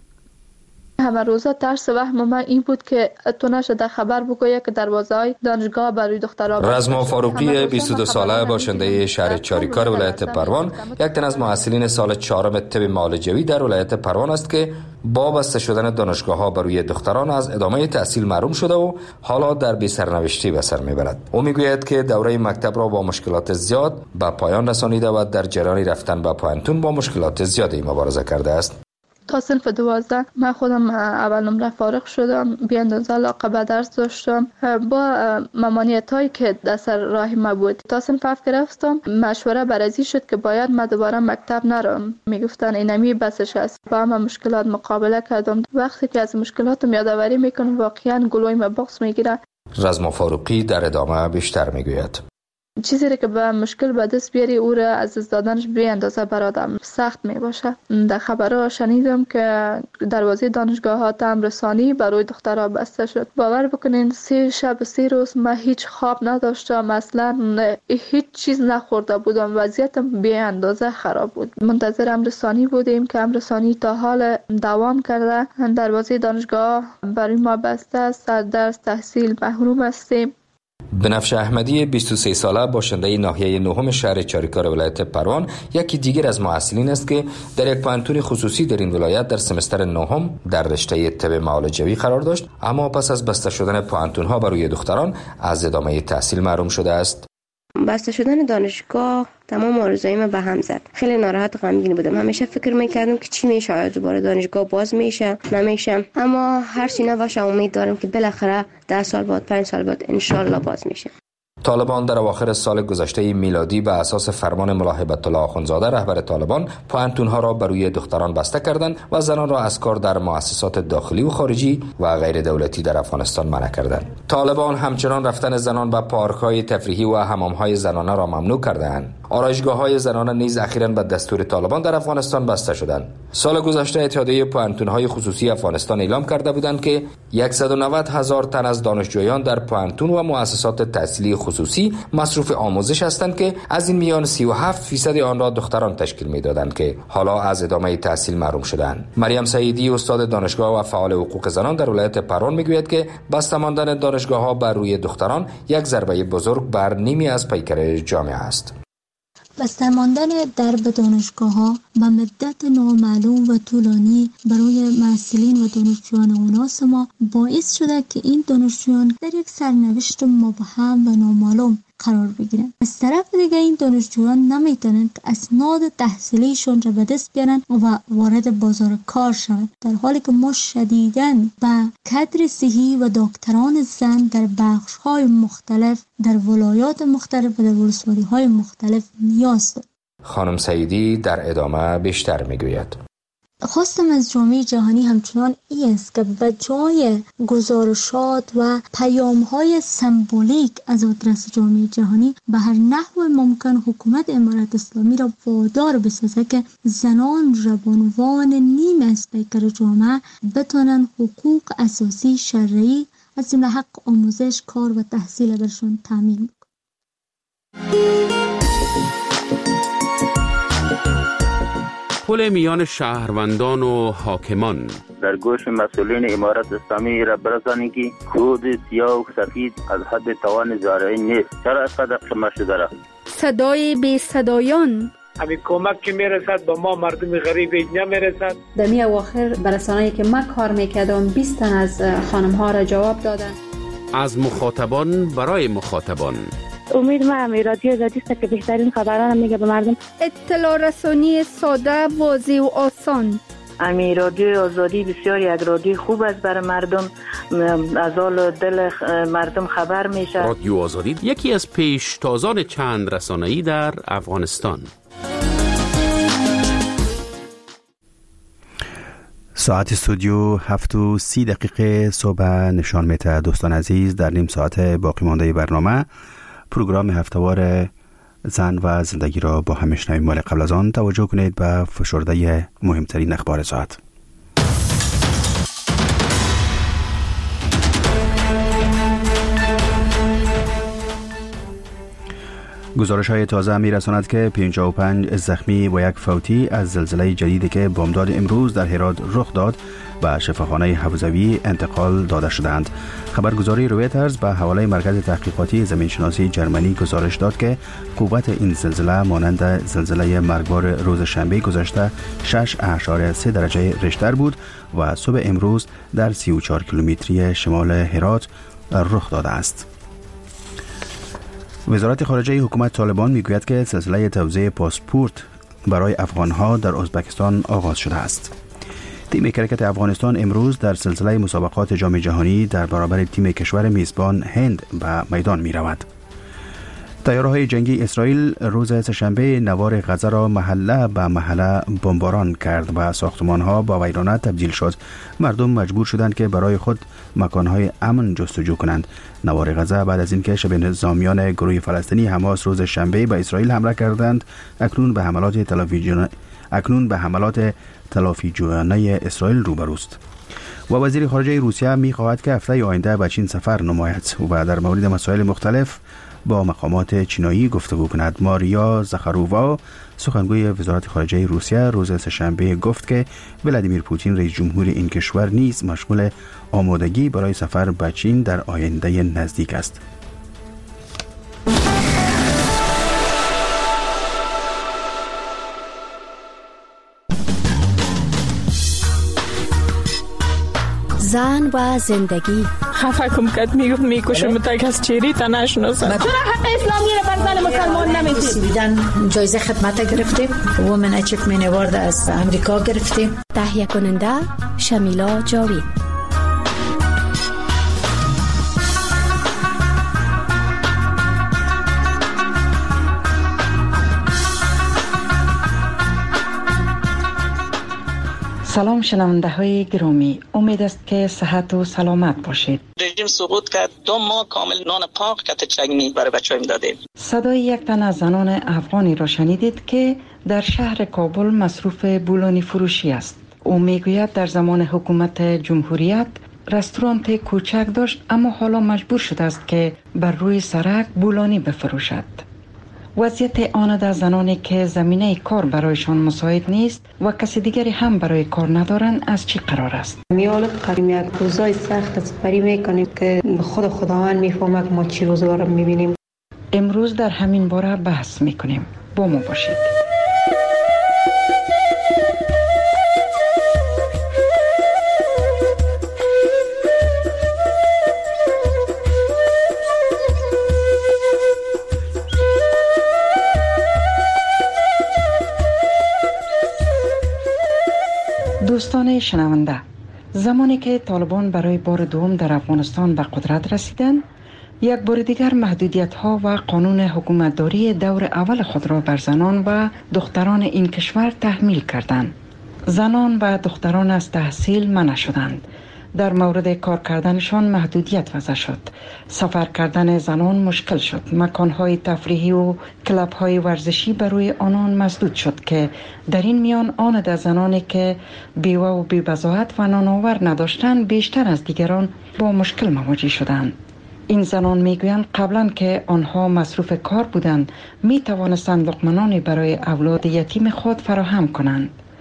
همه روزه ترس وهم من این بود که تو نشده خبر بگویه که دروازه‌های دانشگاه برای دخترها. رزما فاروقی بیست و دو ساله باشنده شهر چاریکار ولایت پروان یک تن از محصلین سال چهارم طب معالجوی در ولایت پروان است که با بسته شدن دانشگاه‌ها برای دختران از ادامه تحصیل محروم شده و حالا در بی سرنوشتی به سر میبرد. او میگوید که دوره مکتب را با مشکلات زیاد به پایان رسانیده و در جریان رفتن به پوهنتون با مشکلات زیادی مبارزه کرده است. تا صنف دوازده من خودم اول نمره فارغ شدم، بی اندازه علاقه به درس داشتم با ممانعت هایی که در سر راه ما بود. تا صنف هفت رفتم مشوره برازی شد که باید من دوباره مکتب نرم. میگفتن اینمی بسش است. با همه مشکلات مقابله کردم. وقتی که از مشکلاتم یادآوری میکنم واقعا گلوی ما بغض میگیره. رزما فاروقی در ادامه بیشتر میگوید. چیزی که به مشکل به دست بیاری او را از دست دادنش بی اندازه برادم سخت می باشه. در خبرها شنیدم که دروازه دانشگاه ها هم رسانی برای دخترها بسته شد. باور بکنین سه شب سه روز من هیچ خواب نداشتم، اصلا هیچ چیز نخورده بودم. وضعیتم بی اندازه خراب بود. منتظر امرسانی بودیم که امرسانی تا حال دوام کرده. دروازه دانشگاه برای ما بسته است. از درس تحصیل محروم هستیم. بنفشه احمدی بیست و سه ساله باشنده ناحیه نهم شهر چاریکار ولایت پروان یکی دیگر از محصلین است که در یک پوهنتون خصوصی در این ولایت در سمستر نهم در رشته طب معالجوی قرار داشت، اما پس از بسته شدن پوهنتون‌ها برای دختران از ادامه تحصیل محروم شده است. بسته شدن دانشگاه تمام آرزوهایم به هم زد. خیلی ناراحت و غمگین بودم. همیشه فکر میکردم که چی میشه، آیا دوباره دانشگاه باز میشه نمیشه، اما هر چی نباشه امید دارم که بالاخره ده سال بعد پنج سال بعد ان شاء الله باز میشه. طالبان در اواخر سال گذشته میلادی به اساس فرمان ملا هیبت الله آخوندزاده رهبر طالبان پوهنتون‌ها را برای دختران بسته کردند و زنان را از کار در مؤسسات داخلی و خارجی و غیر دولتی در افغانستان منع کردند. طالبان همچنان رفتن زنان به پارک‌های تفریحی و حمام‌های زنانه را ممنوع کردند. آرایشگاه‌های زنانه نیز اخیراً به دستور طالبان در افغانستان بسته شدند. سال گذشته اتحادیه پوهنتون‌های خصوصی افغانستان اعلام کرده بودند که صد و نود هزار تن از دانشجویان در پوهنتون و مؤسسات تحصیلی خصوصی مصروف آموزش هستند که از این میان سی و هفت فیصد آن را دختران تشکیل می‌دادند که حالا از ادامه تحصیل محروم شدند. مریم سعیدی استاد دانشگاه و فعال حقوق زنان در ولایت پروان میگوید که بسته ماندن دانشگاه‌ها بر روی دختران یک ضربه بزرگ بر نیمی از پیکر جامعه است. بسته ماندن درب دانشگاه‌ها به مدت نامعلوم و طولانی برای محصلین و دانشجویان اوناس ما باعث شده که این دانشجویان در یک سرنوشت مبهم و نامعلوم قرار بگیرند. از طرف دیگه این دانشجویان نمیتونند که اسناد تحصیلیشون را به دست بیارن و وارد بازار کار شوند، در حالی که ما شدیداً به کادر صحی و دکتران زن در بخش‌های مختلف در ولایات مختلف و در ولسوالی‌های مختلف نیاز داریم. خانم سعیدی در ادامه بیشتر میگوید. خواستم از جامعه جهانی همچنان این است که به جای گزارشات و پیام‌های سمبولیک از آدرس جامعه جهانی به هر نحو ممکن حکومت امارت اسلامی را وادار بسازه که زنان را به عنوان نیم از پیکر جامعه بتوانند حقوق اساسی شرعی از جمله حق آموزش، کار و تحصیل برشون تامین کنند. تداخل میان شهروندان و حاکمان. در گوش مسئولین امارت اسلامی را برسانید که کود سیاه و سفید از حد توان زارعی نیست. چرا از قدر شما شده را؟ صدای بی صدایان همین کمک که میرسد به ما مردم غریب نمیرسد. در می اواخر برسانه‌ای که من کار میکردم بیست تن از خانم ها را جواب دادن. از مخاطبان برای مخاطبان. امید ما هم رادیو آزادی است که بهترین خبران میگه به مردم. اطلاع رسانی ساده، واضح و آسان. امی رادیو آزادی بسیار یک رادیو خوب است برای مردم، از حال دل مردم خبر میشه. رادیو آزادی یکی از پیشتازان چند رسانه‌ای در افغانستان. ساعت استودیو هفت و سی دقیقه صبح نشان میده. دوستان عزیز، در نیم ساعت باقی مانده برنامه پروگرام هفتهوار زن و زندگی را با هم میشنویم. ولی قبل از آن توجه کنید به فشرده مهمترین اخبار ساعت. گزارش های تازه می رساند که پنجاه و پنج زخمی و یک فوتی از زلزله جدیدی که بامداد امروز در هرات رخ داد به شفاخانه حوزوی انتقال داده شدند. خبرگزاری رویترز به حواله مرکز تحقیقاتی زمینشناسی جرمنی گزارش داد که قوت این زلزله مانند زلزله مرگبار روز شنبه گذشته شش اعشاری سه درجه ریشتر بود و صبح امروز در سی و چهار کیلومتری شمال هرات رخ داده است. وزارت خارجه حکومت طالبان میگوید که سلسله توزیع پاسپورت برای افغانها در ازبکستان آغاز شده است. تیم کرکت افغانستان امروز در سلسله مسابقات جام جهانی در برابر تیم کشور میزبان هند به میدان می رود. تیاره‌های جنگی اسرائیل روز سه‌شنبه نوار غزه را محله به محله بمباران کرد و ساختمان‌ها با ویرانه تبدیل شد. مردم مجبور شدند که برای خود مکان‌های امن جستجو کنند. نوار غزه بعد از اینکه شبه نظامیان گروه فلسطینی حماس روز شنبه به اسرائیل حمله کردند، اکنون به حملات تلافی اکنون به حملات تلافی جویانه اسرائیل روبروست. و وزیر خارجه روسیه می‌خواهد که هفته آینده به چین سفر نماید و در مورد مسائل مختلف با مقامات چینایی گفتگو کند. ماریا زخارووا سخنگوی وزارت خارجه روسیه روز سه‌شنبه گفت که ولادیمیر پوتین رئیس جمهور این کشور نیز مشغول آمادگی برای سفر به چین در آینده نزدیک است. زن و زندگی. خفه کم کد میگفت میکشم تا از چیری تا نشناسم. چرا حق اسلامی رو بر زن مسلمان نمیدید؟ سویدن جایزه خدمت گرفتیم، وومن اچیومنت اوارد از امریکا گرفتیم. تهیه کننده شمیلا جاوید. سلام شنونده های گرامی، امید است که صحت و سلامت باشید. رژیم سقوط کرد، دو ماه کامل نان پاک کت چگنی برای بچه‌ها دادیم. صدای یک تن از زنان افغانی را شنیدید که در شهر کابل مصروف بولانی فروشی است. او میگوید در زمان حکومت جمهوریت رستوران کوچک داشت، اما حالا مجبور شده است که بر روی سرک بولانی بفروشد. وضعیت آن زنانی که زمینه کار برایشان مساعد نیست و کسی دیگری هم برای کار ندارند از چی قرار است؟ میالت قریم یک روزای سخت از پری میکنیم که خود خداوند میفهمه که ما چی روزگار میبینیم. امروز در همین باره بحث میکنیم. با ما باشید. دوستان شنونده، زمانی که طالبان برای بار دوم در افغانستان به قدرت رسیدند، یک بار دیگر محدودیت ها و قانون حکومتداری دور اول خود را بر زنان و دختران این کشور تحمیل کردند. زنان و دختران از تحصیل منع شدند. در مورد کار کردنشان محدودیت وضع شد. سفر کردن زنان مشکل شد. مکانهای تفریحی و کلب‌های ورزشی برای آنان مسدود شد که در این میان آن در زنانی که بیوه و بی‌بضاعت و نانآور نداشتند بیشتر از دیگران با مشکل مواجه شدند. این زنان میگویند قبلا که آنها مصروف کار بودند می توانستند لقمه‌نانی برای اولاد یتیم خود فراهم کنند.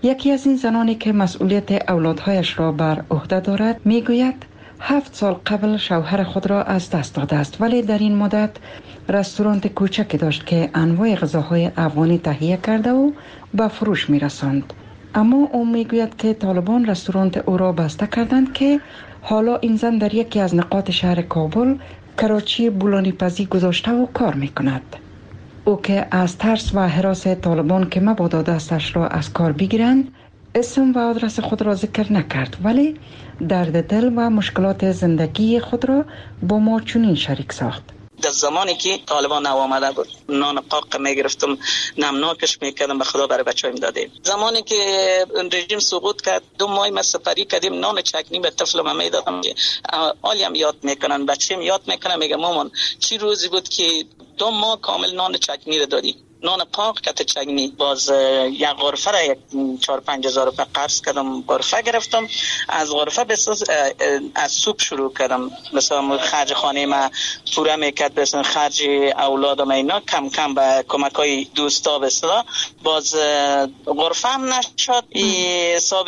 یکی از این زنانی که مسئولیت اولادهایش را بر عهده دارد میگوید هفت سال قبل شوهر خود را از دست داده است، ولی در این مدت رستوران کوچکی داشت که انواع غذاهای افغانی تهیه کرده و به فروش میرساند. اما او میگوید که طالبان رستوران او را بسته کردند که حالا این زن در یکی از نقاط شهر کابل کراچی بولانی پزی گذاشته و کار میکند. او که از ترس و هراس طالبان که مبادا دستش را از کار بگیرند اسم و آدرس خود را ذکر نکرد، ولی درد دل و مشکلات زندگی خود را با ما چنین شریک ساخت. در زمانی که طالبان نو آمده بود نان قاق میگرفتم، نمناکش میکردم، به خدا برای بچه‌ام دادیم. زمانی که رژیم سقوط کرد دو ماه ما سپری کردیم، نان چکنی به طفلم میدادم که آلیم یاد میکنن، بچه‌م یاد میکنه، میگه مامان چی روزی بود که دو ماه کامل نان چکنی رو دادی، نان پاک کت چگنی. باز یک غرفه را یک چار پنج هزار روپه قرض کردم، غرفه گرفتم، از غرفه بساز از سوپ شروع کردم، مثلا خرج خانه ما پوره میکرد، مثلا خرج اولادم اینا کم کم به کمک های دوستا بسلا. باز غرفه هم نشد، حساب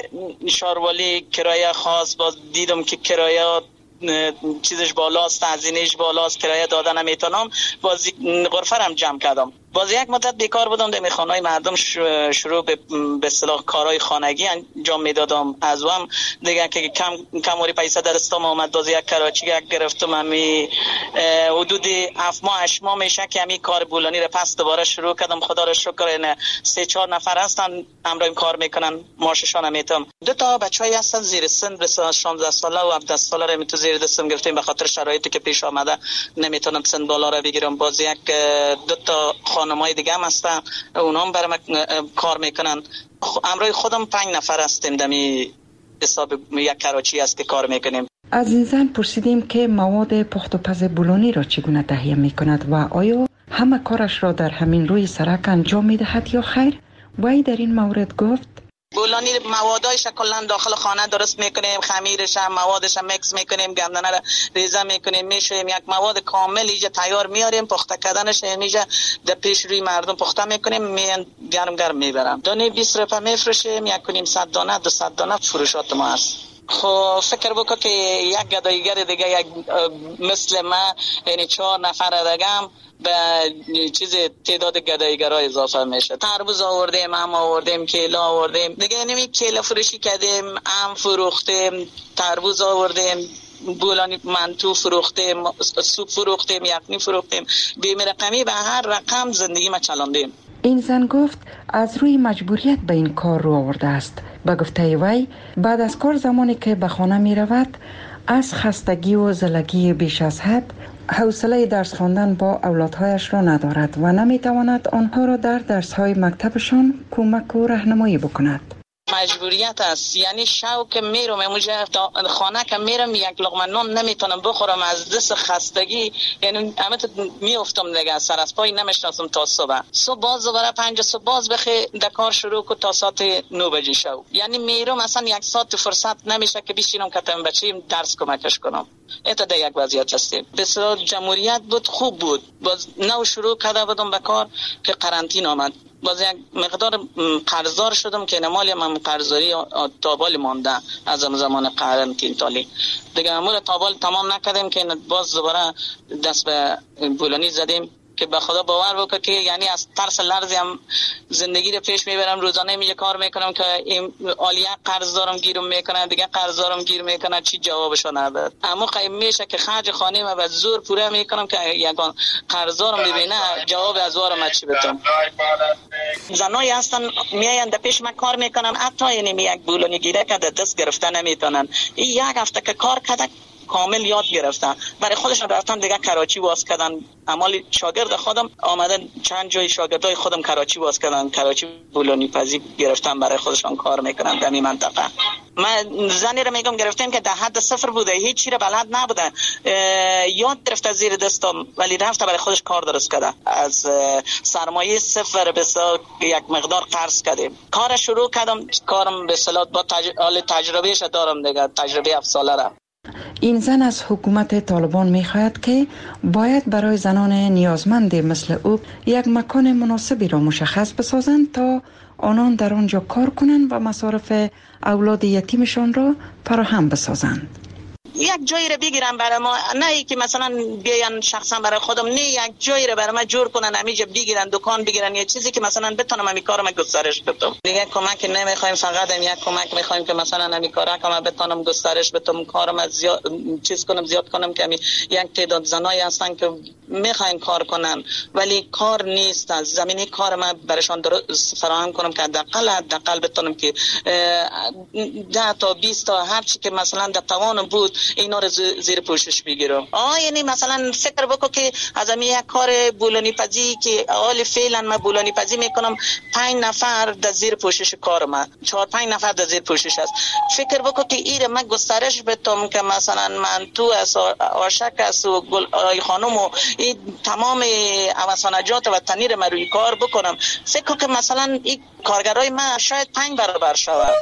شاروالی کرایه خاص، باز دیدم که کرایه چیزش بالاست، هزینه‌اش بالاست، کرایه دادن نمیتونم، باز غرفه هم جمع کردم. باز یک مدت بیکار بودم، در خانه‌های مردم شروع به به اصطلاح کارهای خانگی انجام میدادم. از هم دیگه که کم کموری پیسه در دستم اومد، باز یک کراچی یک گرفتم، همی حدود هفت ماه هشت ماه میشه که همی کار بولانی رو پس دوباره شروع کردم. خدا رو شکر این سه چهار نفر هستن همراهم کار میکنن، ماششان میتم. دو تا بچه‌ای هستن زیر سن، مثلا شانزده ساله و هفده ساله رو تو زیر دستم گرفتیم، به خاطر شرایطی که پیش آمده نمیتونم سن بالا رو بگیرم. باز یک دو تا خانمای دیگه هم هستن، اونا هم برای من کار میکنن. همراه خودم پنج نفر هستیم، دمی حساب یک کراچی است که کار میکنیم. از این زن پرسیدیم که مواد پخت و پز بولانی را چگونه تهیه میکند و آیا همه کارش را در همین روی سرک انجام میدهد یا خیر؟ وی در این مورد گفت بولانی موادایش کلا داخل خانه درست میکنیم، خمیرش هم موادش هم میکس میکنیم، گندنه را ریزه میکنیم، میشویم، یک مواد کامل اینجا تیار میاریم. پخته کردنش اینجا در پیش روی مردم پخته میکنیم، میان گرم گرم میبرم. دانه بیست روپیه میفروشیم، یک کنیم صد دانه دو صد دانه فروشات ما هست. خب فکر بکن که یک گدایگر دیگه یک مثل ما، یعنی چهار نفر دیگه هم به چیز تعداد گدایگرها اضافه میشه. تربوز آوردیم، هم آوردیم، کیلا آوردیم دیگه، نمی کیلا فروشی کردیم، هم فروختیم، تربوز آوردیم، بولانی منتو فروختیم، سوپ فروختیم، یخنی فروختیم، بیمه رقمی به هر رقم زندگی ما چلاندیم. این زن گفت از روی مجبوریت به این کار رو آورده است. به گفته وی بعد از کار زمانی که به خانه می رود از خستگی و زلگی بیش از حد حوصله درس خواندن با اولادهایش را ندارد و نمی تواند آنها را در درس‌های مکتبشان کمک و راهنمایی بکند. مجبوریت است، یعنی شوق میرم اونجا خانه که میرم یک لقمه نان نمیتونم بخورم از دست خستگی، یعنی همه میافتم دیگه، سر از پای نمیشناسم تا صبح. صبح باز دوباره پنج صبح باز بخی دکار شروع کو تا ساعت نه بجه شو، یعنی میرم اصلا یک ساعت فرصت نمیشه که بشینم کتم بچیم درس کمکش کنم. ایتا ده یک وضعیت هستیم. بسیار جمهوریت بود، خوب بود. باز نو شروع کرده بودم به کار که قرنطینه آمد، باز یک مقدار قرضدار شدم که نمالی من قرضداری تابال مانده از زمان قرنطینه تالی دیگه. امور تابال تمام نکردیم که باز دوباره دست به بولانی زدیم که به خدا باور بکنه که یعنی از ترس لرزی هم زندگی رو پیش میبرم. روزانه میگه کار میکنم که این آلیه قرض دارم گیرم میکنه، دیگه قرض دارم گیر میکنه، چی جوابشو نداد. اما قیم میشه که خرج خانه ما به زور پوره میکنم که یگان قرض دارم ببینه جواب از وارم چی بدم. زنایی هستن میاین در پیش من کار میکنن، حتی یعنی یک بولانی گیره که دست گرفته نمیتونن. این یک هفته که کار کرده کامل یاد گرفتن، برای خودشون رفتن دیگه کراچی باز کردن. اعمال شاگرد خودم آمدن چند جای شاگردای خودم کراچی باز کردن، کراچی بولانی پزی گرفتن، برای خودشون کار میکنن در این منطقه. من زنی رو میگم گرفتیم که در حد صفر بوده، هیچ چیز بلد نبوده، یاد گرفته زیر دستم، ولی رفته برای خودش کار درست کرده. از سرمایه صفر به یک مقدار قرض کردیم، کار شروع کردم. کارم به اصطلاح با تج... تجربهش دارم دیگه، تجربه هفت ساله را این زن از حکومت طالبان می‌خواهد که باید برای زنان نیازمند مثل او یک مکان مناسبی را مشخص بسازند تا آنان در آنجا کار کنند و مصارف اولاد یتیمشان را فراهم بسازند. یک جایی رو بگیرن برای ما، نه ای که مثلا بیان شخصا برای خودم، نه یک جایی رو برای ما جور کنن، همیشه بگیرن دکان بگیرن، یه چیزی که مثلا بتونم همین کارم گسترش بدم. دیگه کمک نمیخوایم، فقط هم یک کمک میخوایم که مثلا همین کارا که بتونم گسترش بدم، کارم زیاد چیز کنم، زیاد کنم که همین یک تعداد زنایی هستن که میخواین کار کنن ولی کار نیست، از زمینه کار ما برشان فراهم کنم که حداقل حداقل بتونم که ده تا بیست تا هر چی که مثلا در توانم بود اینا رو زیر پوشش بگیرم. آه یعنی مثلا فکر بکن که از همین یک کار بولانی پزی که حال فعلا من بولانی پزی میکنم، پنج نفر در زیر پوشش کار من، چهار پنج نفر در زیر پوشش است. فکر بکن که ایره من گسترش بدم که مثلا من تو از آشک است و گل آی خانم و این تمام اوسانجات و تنیر من روی کار بکنم، فکر کن که مثلا این کارگرای من شاید پنج برابر شود.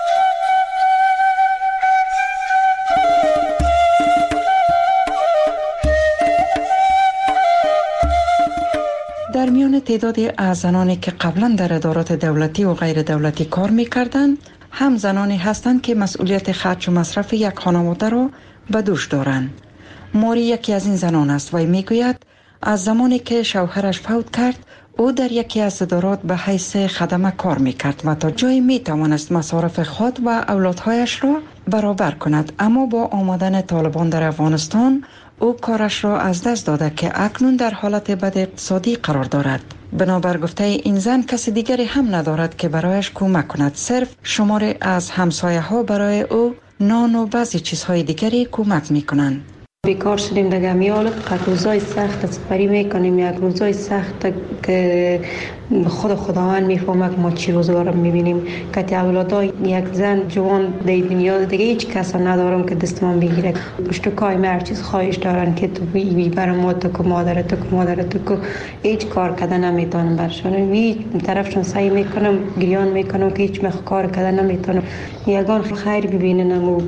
در میان تعدادی از زنانی که قبلا در ادارات دولتی و غیر دولتی کار می‌کردند، هم زنانی هستند که مسئولیت خرج و مصرف یک خانواده را به دوش دارند. ماری یکی از این زنان است و میگوید از زمانی که شوهرش فوت کرد او در یکی از ادارات به حیث خدمه کار میکرد و تا جایی میتوانست مصارف خود و اولادهایش را برابر کند، اما با آمدن طالبان در افغانستان او کارش را از دست داده که اکنون در حالت بد اقتصادی قرار دارد. بنابر گفته این زن کسی دیگری هم ندارد که برایش کمک کند، صرف شماری از همسایه ها برای او نان و بعضی چیزهای دیگری کمک میکنند. بیکار شدیم دیگه، میال روزای سخت سپری میکنیم، یک روزای سخت که خود خداوند میفهمه که ما چی روزگار میبینیم که اولادای یک زن جوان در دنیا دیگه هیچ کس ندارم که دستمان بگیره. پشتکای هر چیز خواهش دارن که تو بی بر ما تو که مادرت تو که مادرت تو که هیچ کار کردن نمیتونم برشون، هیچ طرفشون سعی میکنم گریان میکنم که هیچ مخ کار کردن نمیتونم. یگان خیر ببینن و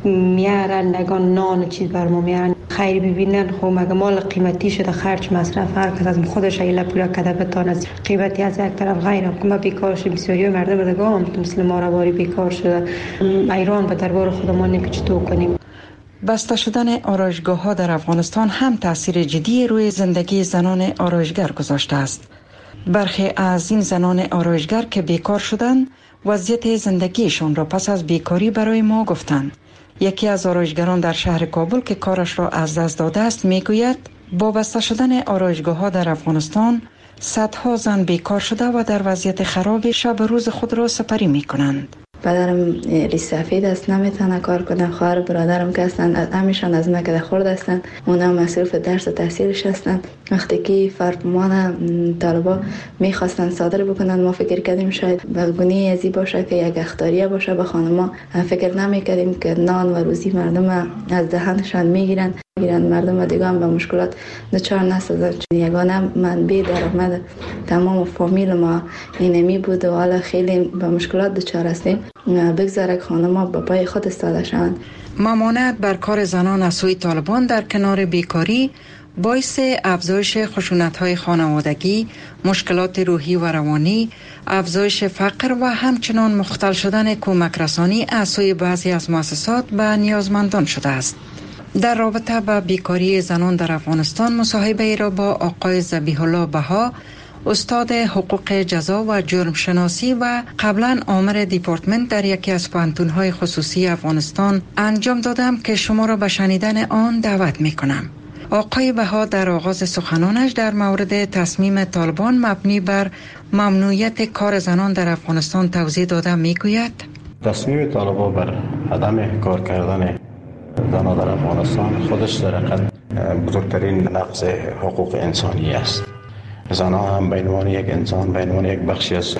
میارن، یگان نان چیز بر ما میارن خیر ببینن. خب مگه مال قیمتی شده، خرج مصرف هر کس از خودش ایلا پولا کده بتونه از قیمتی از یک طرف غیر ما بیکار شده. بسیاری مردم دیگه هم مثل ما رواری بیکار شده. ایران به دربار خودمان نمی چطور کنیم. بسته شدن آرایشگاه ها در افغانستان هم تاثیر جدی روی زندگی زنان آرایشگر گذاشته است. برخی از این زنان آرایشگر که بیکار شدند وضعیت زندگیشان را پس از بیکاری برای ما گفتند. یکی از آرایشگران در شهر کابل که کارش را از دست داده است میگوید با بسته شدن آرایشگاه ها در افغانستان صدها زن بیکار شده و در وضعیت خراب شب روز خود را سپری می کنند. پدرم ریش سفید است، نمیتونه کار کنه. خواهر برادرم که هستند همیشان از نکده خورد هستند، اونا مصروف درس و تحصیلش هستند. وقتی که فرمان طالبا میخواستن صادر بکنن ما فکر کردیم شاید بگونی ازی باشه که یک اخطاریه باشه به خانما. فکر نمیکردیم که نان و روزی مردم از دهنشان میگیرن گیرن مردم دیگه هم به مشکلات دچار نشدن. یگانه منبع درآمد تمام فامیل ما اینمی بود و حالا خیلی به مشکلات دچار هستیم. بگذاره خانم‌ها با پای خود ایستاده شوند. ممانعت بر کار زنان از سوی طالبان در کنار بیکاری باعث افزایش خشونت‌های خانوادگی، مشکلات روحی و روانی، افزایش فقر و همچنان مختل شدن کمک رسانی از سوی بعضی از مؤسسات به نیازمندان شده است. در رابطه با بیکاری زنان در افغانستان مصاحبه ای را با آقای ذبیح الله بها، استاد حقوق جزا و جرم شناسی و قبلا آمر دیپارتمنت در یکی از پانتون‌های خصوصی افغانستان انجام دادم که شما را به شنیدن آن دعوت می کنم. آقای بها در آغاز سخنانش در مورد تصمیم طالبان مبنی بر ممنوعیت کار زنان در افغانستان توضیح داده می گوید تصمیم طالبان بر عدم کار کردن زنان در افغانستان خودش در حقیقت بزرگترین نقض حقوق انسانی است. زنان هم به عنوان یک انسان، به عنوان یک بخشی از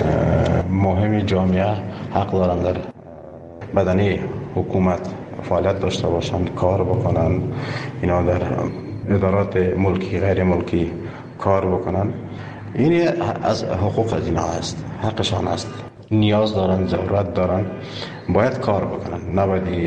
مهم جامعه حق دارند در بدنه حکومت فعالیت داشته باشند، کار بکنند، اینا در ادارات ملکی غیر ملکی کار بکنند. این از حقوق از اینا است، حقشان است. نیاز دارند، ضرورت دارند، باید کار بکنند. نباید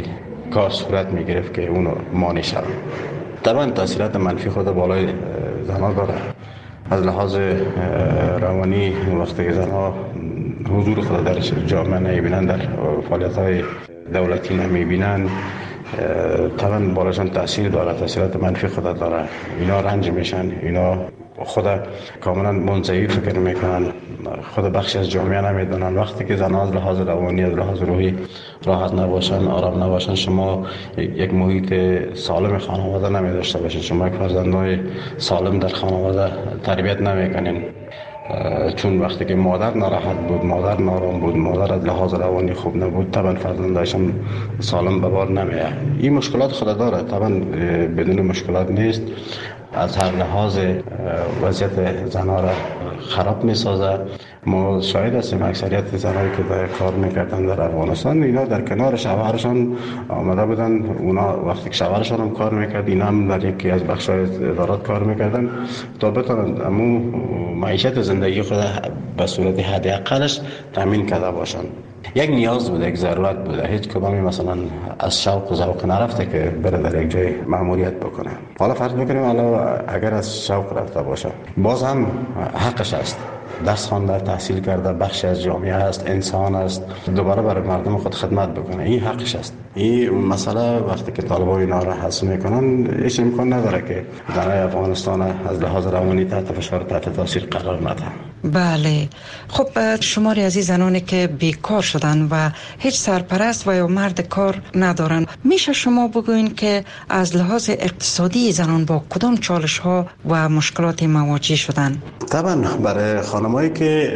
کار صورت میگرفت که اونو مانع شود. طبعا تاثیرات منفی خود بالای زنها داره. از لحاظ روانی وقتی که زنها حضور خود در جامعه نمیبینن، در فعالیت‌های دولتی نمیبینن، طبعا بالاشان تاثیر داره، تاثیرات منفی خود داره. اینا رنج میشن، اینا خود کاملا منزوی فکر میکنن، خود بخشی از جامعه نمیدونن. وقتی که زنها از لحاظ روانی، از لحاظ روحی راحت نباشن، آرام نباشن، شما یک محیط سالم خانواده نمیداشته باشید، شما یک فرزندای سالم در خانواده تربیت نمیکنین. چون وقتی که مادر ناراحت بود، مادر نارام بود، مادر از لحاظ روانی خوب نبود، طبعا فرزندایشان سالم به بار نمیاد. این مشکلات خود داره، طبعا بدون مشکلات نیست. از هر لحاظ وضعیت زنها را خراب می سازه. ما شاهد هستیم اکثریت زنایی که در کار میکردن در افغانستان، اینا در کنار شوهرشان آمده بودن. اونا وقتی که شوهرشان هم کار میکرد، اینا هم در یکی از بخش‌های ادارات کار میکردن تا بتونن امو معیشت زندگی خود به صورت حداقلش تامین کرده باشن. یک نیاز بوده، یک ضرورت بوده. هیچ کدومی مثلا از شوق و ذوق نرفته که بره در یک جای مأموریت بکنه. حالا فرض بکنیم حالا اگر از شوق رفته باشه، باز هم حقش است. درس خوانده، تحصیل کرده، بخشی از جامعه است، انسان است، دوباره برای مردم خود خدمت بکنه. این حقش است. این مسئله وقتی که طالبان اینا را حذف میکنن، هیچ امکان نداره که زنای افغانستان از لحاظ روانی تحت فشار، تحت تاثیر قرار نده. بله. خب شماری از این زنانی که بیکار شدن و هیچ سرپرست و یا مرد کار ندارن، میشه شما بگوین که از لحاظ اقتصادی زنان با کدام چالش ها و مشکلات مواجه شدن؟ طبعا برای خانمایی که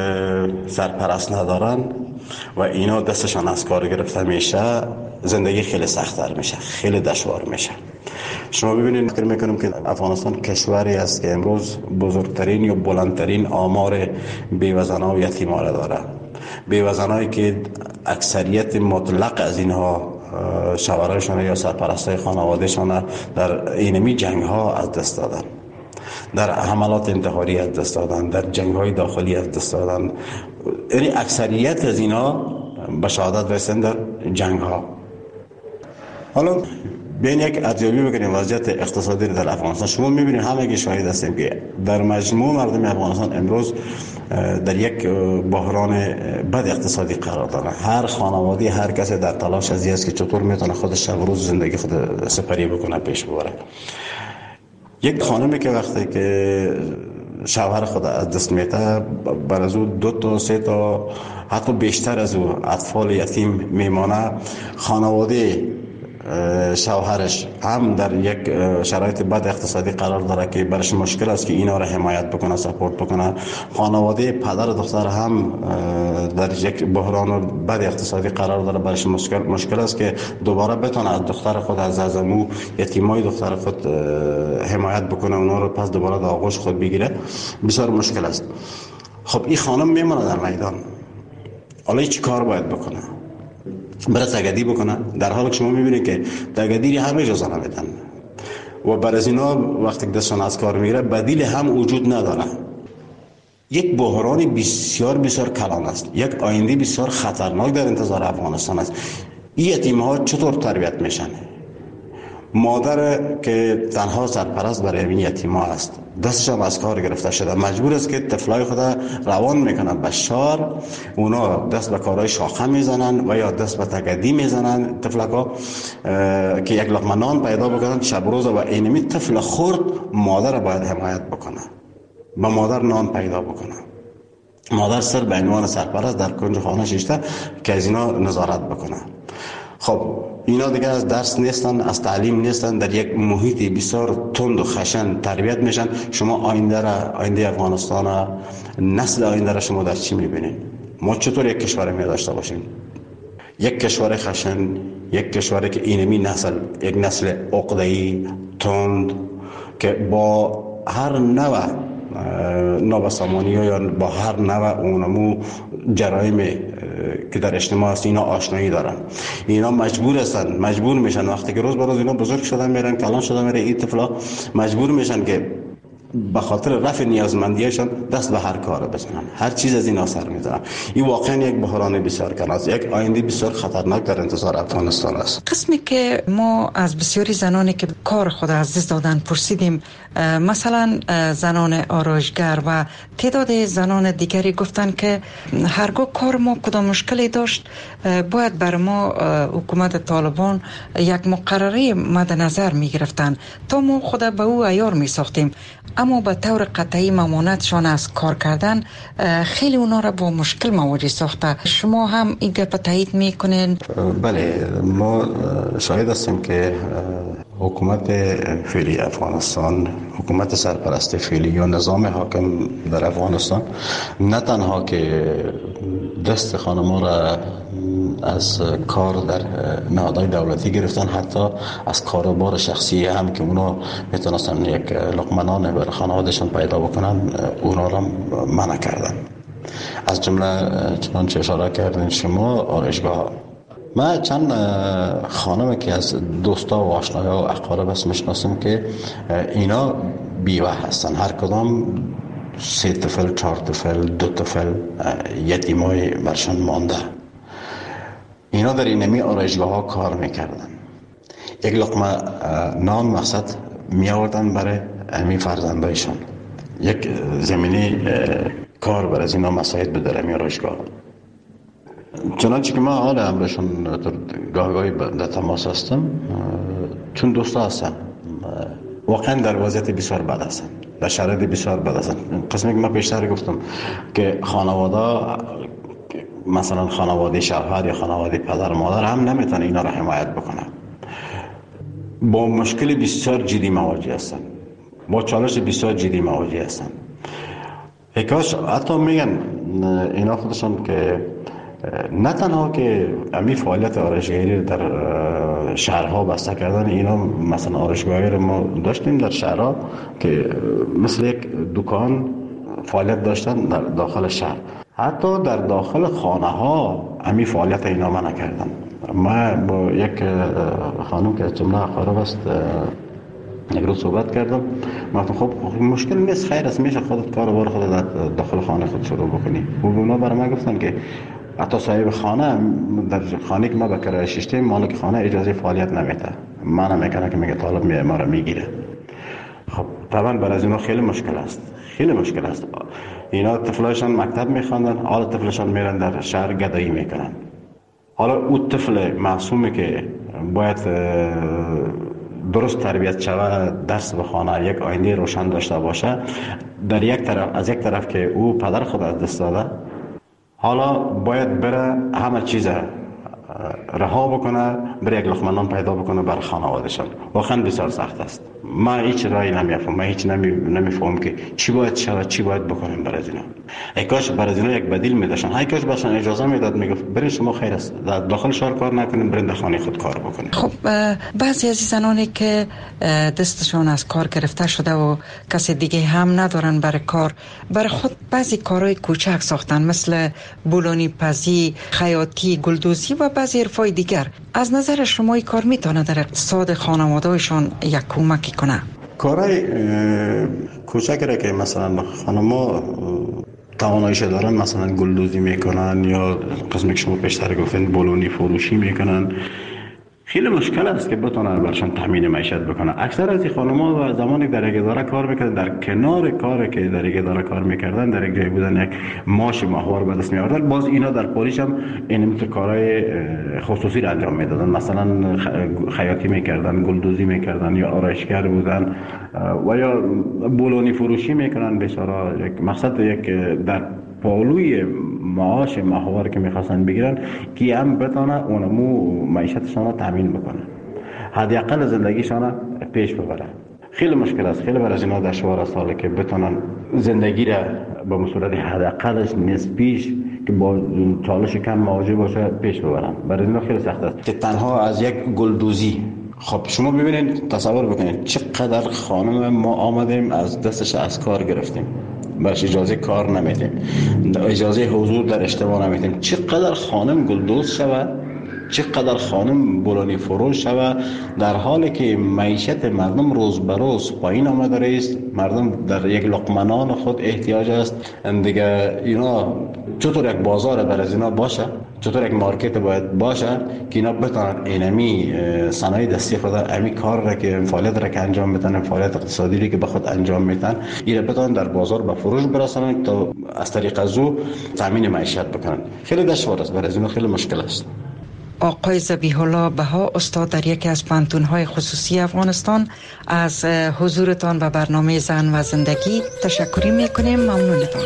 سرپرست ندارن و اینا دستشان از کار گرفته میشه، زندگی خیلی سخت‌تر میشه، خیلی دشوار میشه. شما ببینید، فکر میکنم که افغانستان کشوری است که امروز بزرگترین یا بلندترین آمار بیوه‌زنان و یتیمان را داره. بیوه‌زنانی که اکثریت مطلق از اینها شوهرشان یا سرپرستای خانوادهشان در اینمی جنگ ها از دست دادن، در حملات انتحاری از دست دادن، در جنگ های داخلی از دست دادن. یعنی اکثریت از اینا به شهادت رسیدن در جنگ ها. حالا بیاین یک ارزیابی بکنیم وضعیت اقتصادی در افغانستان. شما میبینید، همه شاهد هستیم که در مجموع مردم افغانستان امروز در یک بحران بد اقتصادی قرار دارن. هر خانواده، هر کسی در تلاش از این است که چطور میتونه خودش شب روز زندگی خود سپری بکنه، پیش ببره. یک خانمی که وقتی که شوهر خود از دست میته، بر از او دو تا سه تا حتی بیشتر از او اطفال یتیم میمانه، خانواده شوهرش هم در یک شرایط بد اقتصادی قرار داره که برش مشکل است که اینا را حمایت بکنه، سپورت بکنه. خانواده پدر و دختر هم در یک بحران بد اقتصادی قرار داره، برش مشکل مشکل است که دوباره بتونه از دختر خود، از ازمو یتیمای دختر خود حمایت بکنه، اونا رو پس دوباره در آغوش خود بگیره. بسیار مشکل است. خب این خانم میمونه در میدان، حالا چی کار باید بکنه؟ برای تگدی بکنه، در حالی که شما میبینید که تگدیری همه جا زنه میدن و بر از اینا وقتی دستشان از کار میگیره بدیل هم وجود نداره. یک بحرانی بسیار بسیار کلان است، یک آینده بسیار خطرناک در انتظار افغانستان است. این یتیم ها چطور تربیت میشن؟ مادر که تنها سرپرست برای این یتیم ها است، دستش هم از کار گرفته شده، مجبور است که طفلای خود روان میکنن به شار. اونا دست به کارهای شاخه میزنن و یا دست به تگدی میزنن طفلکا که یک لقمه نان پیدا بکنن شب روز. و اینمی طفل خرد مادر باید حمایت بکنه، به مادر نان پیدا بکنه. مادر سر به عنوان سرپرست در کنج خانه شیشته که از اینا نظارت بکنه. خب اینا دیگه از درس نیستن، از تعلیم نیستن، در یک محیط بسیار تند و خشن تربیت میشن. شما آینده را، آینده افغانستان را، نسل آینده را شما در چی میبینید؟ ما چطور یک کشور می داشته باشیم؟ یک کشور خشن، یک کشوری که اینمی نسل، یک نسل عقده‌ای تند که با هر نوع نابسامانی یا با هر نوع اونمو جرایم که در اجتماع است اینا آشنایی دارن. اینا مجبور هستن، مجبور میشن وقتی که روز به روز اینا بزرگ شدن میرن، کلان شدن میره، این طفلا مجبور میشن که به خاطر رفع نیازمندیشان دست به هر کار بزنن، هر چیز از اینا سر میزنن. این واقعا یک بحران بسیار کن است، یک آینده بسیار خطرناک در انتظار افغانستان است. قسمی که ما از بسیاری زنانی که کار خود از دست دادن پرسیدیم، مثلا زنان آرایشگر و تعداد زنان دیگری گفتن که هرگاه کار ما کدام مشکلی داشت باید بر ما حکومت طالبان یک مقرره مد نظر می گرفتن تا ما خود به او عیار می ساختیم، اما به طور قطعی ممانعتشان از کار کردن خیلی اونا را با مشکل مواجه ساخته. شما هم این گپ تایید میکنین؟ بله، ما شاهد هستیم که حکومت فعلی افغانستان، حکومت سرپرست فعلی یا نظام حاکم در افغانستان نه تنها که دست خانم‌ها را از کار در نهادهای دولتی گرفتن، حتی از کاروبار شخصی هم که اونا میتونستن یک لقمه نان برای خانوادهشان پیدا بکنن اونا را منع کردن. از جمله چنانچه اشاره کردین شما آرایشگاه. من چند خانم که از دوستا و آشنایا و اقارب است میشناسم که اینا بیوه هستن، هر کدام سه طفل، چهار طفل، دو طفل یتیمای برشان مانده. اینا در اینمی آرایشگاه ها کار میکردن، یک لقمه نان مقصد می آوردن برای امی فرزندایشان، یک زمینی کار برای از اینا مساعد به در امی آرایشگاه. چنانچه که ما حال امرشون گاه گاهی در تماس هستم، چون دوستا هستن واقعا در وضعیت بسیار بد هستن، در شرایط بسیار بد هستن. قسمی که ما پیشتر گفتم که خانواده، مثلا خانواده شوهر یا خانواده پدر مادر هم نمیتونه اینا را حمایت بکنه، با مشکل بسیار جدی مواجه هستن، با چالش بسیار جدی مواجه هستن. یکاش حتی میگن اینا خودشون که نه تنها که امی فعالیت آرایشگری در شهرها بسته کردن، اینا مثلا آرایشگاهی رو ما داشتیم در شهرها که مثل یک دکان فعالیت داشتن در داخل شهر، حتی در داخل خانه ها امی فعالیت اینا منع کردن. ما با یک خانم که از جمله اقارب است یک روز صحبت کردم، ما گفتم خب مشکل نیست، خیر است، میشه خودت کار بار خودت در داخل خانه خود شروع بکنی. و اونا برای ما گفتن که حتی صاحب خانه در خانه که ما به کرایه ششتیم، مالک خانه اجازه فعالیت نمیده، منع میکنه که میگه طالب می ما را میگیره. خب طبعا برای از اینا خیلی مشکل است، خیلی مشکل است. اینا طفلایشان مکتب میخواندن، حالا طفلشان میرن در شهر گدایی میکنن. حالا اون طفل معصومی که باید درست تربیت شود، درس بخونه، یک آینده روشن داشته باشه، در یک طرف از یک طرف که او پدر خود از دست داده، حالا باید بره همه چیز رها بکنه، بره یک لقمه نان پیدا بکنه برای خانواده‌شان. واقعا بسیار سخت است. ما هیچ راهی نمیفهمم، ما هیچ نمی نمیفهمم که چی باید شود، چی باید بکنیم برای اینا. ای کاش برای اینا یک بدیل میداشتن، های کاش باشن اجازه میداد، میگفت برین شما خیر است در داخل شهر کار نکنین، برین در خانه خود کار بکنین. خب بعضی از زنانی که دستشون از کار گرفته شده و کسی دیگه هم ندارن برای کار، برای خود بعضی کارهای کوچک ساختن، مثل بولونی پزی، خیاطی، گلدوزی و بعضی حرفای دیگر. از نظر شما این کار میتونه در اقتصاد خانواده‌شان یک کمکی کنه؟ کارهای کوچکی را که مثلا خانم‌ها تواناییش دارن، مثلا گلدوزی میکنن یا قسمی که شما پیشتر گفتین بولونی فروشی میکنن، خیلی مشکل است که بتونن برشان تامین معیشت بکنن. اکثر از این خانم‌ها و زمانی در یک اداره کار میکردن، در کنار کاری که در یک اداره کار میکردن، در یک جای بودن یک معاش ماهوار به دست میآوردن، باز اینا در پاریس هم این مثل کارهای خصوصی را انجام میدادن، مثلا خیاطی میکردن، گلدوزی میکردن یا آرایشگر بودن و یا بولونی فروشی میکنن. بیچارا یک مقصد یک در پالوی معاش ماهوار که میخواستن بگیرن که هم بتونه اونمو معیشتشان را تامین بکنه، حداقل زندگیشان را پیش ببره. خیلی مشکل است، خیلی برای اینا دشوار است حالا که بتونن زندگی را به صورت حداقلش نسبیش که با چالش کم مواجه باشه پیش ببرن. برای اینا خیلی سخت است که تنها از یک گلدوزی. خب شما ببینید، تصور بکنید چقدر خانم ما آمدیم از دستش از کار گرفتیم، برش اجازه کار نمیدیم، اجازه حضور در اجتماع نمیدیم، چقدر خانم گلدوز شود چقدر خانم بولانی فروش شوه در حالی که معیشت مردم روز به روز پایین آمده است. مردم در یک لقمه نان خود احتیاج است دیگه. اینا چطور یک بازار بر از اینا باشه، چطور یک مارکت باید باشه که اینا بتونن اینمی صنایع دستی خود امی کار را که فعالیت را که انجام میدن، فعالیت اقتصادی را که به خود انجام میدن، اینا بتونن در بازار به فروش برسونن تا از طریق از او تامین معیشت بکنن. خیلی دشوار است، برای از اینا خیلی مشکل است. آقای ذبیح الله بها، استاد در یکی از پانتون‌های خصوصی افغانستان، از حضورتان به برنامه زن و زندگی تشکر می‌کنیم. ممنونتان.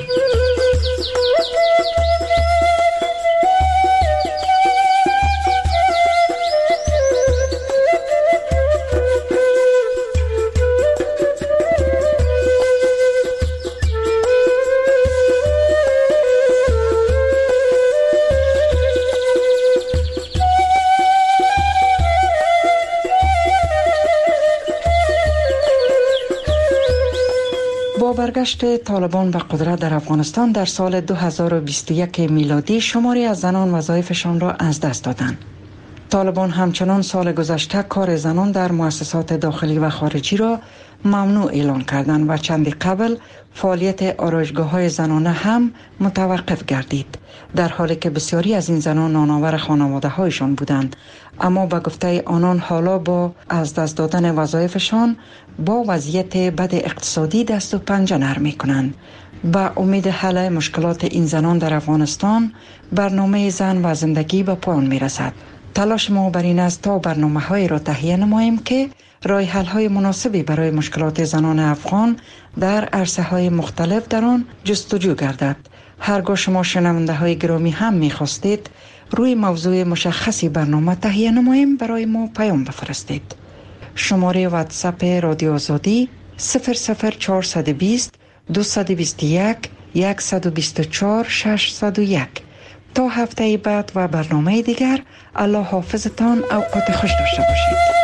برگشت طالبان به قدرت در افغانستان در سال دو هزار و بیست و یک میلادی شماری از زنان وظایفشان را از دست دادند. طالبان همچنان سال گذشته کار زنان در مؤسسات داخلی و خارجی را ممنوع اعلان کردند و چندی قبل فعالیت آرایشگاه‌های زنانه هم متوقف گردید، در حالی که بسیاری از این زنان نانآور خانواده‌هایشان بودند، اما به گفته آنان حالا با از دست دادن وظایفشان با وضعیت بد اقتصادی دست و پنجه نرم می‌کنند. با امید حل مشکلات این زنان در افغانستان برنامه زن و زندگی به پایان می‌رسد. تلاش ما بر این است تا برنامه‌های را تهیه نماییم که راه حل‌های مناسبی برای مشکلات زنان افغان در عرصه‌های مختلف در آن جستجو گردد. هرگاه شما شنونده‌های گرامی هم می‌خواستید روی موضوع مشخصی برنامه تهیه نماییم، برای ما پیام بفرستید. شماره واتساپ رادیو آزادی صفر صفر چهارصد و بیست دویست و بیست و یک صد و بیست و چهار ششصد و یک. تا هفته بعد و برنامه دیگر، الله حافظتان. اوقات خوش داشته باشید.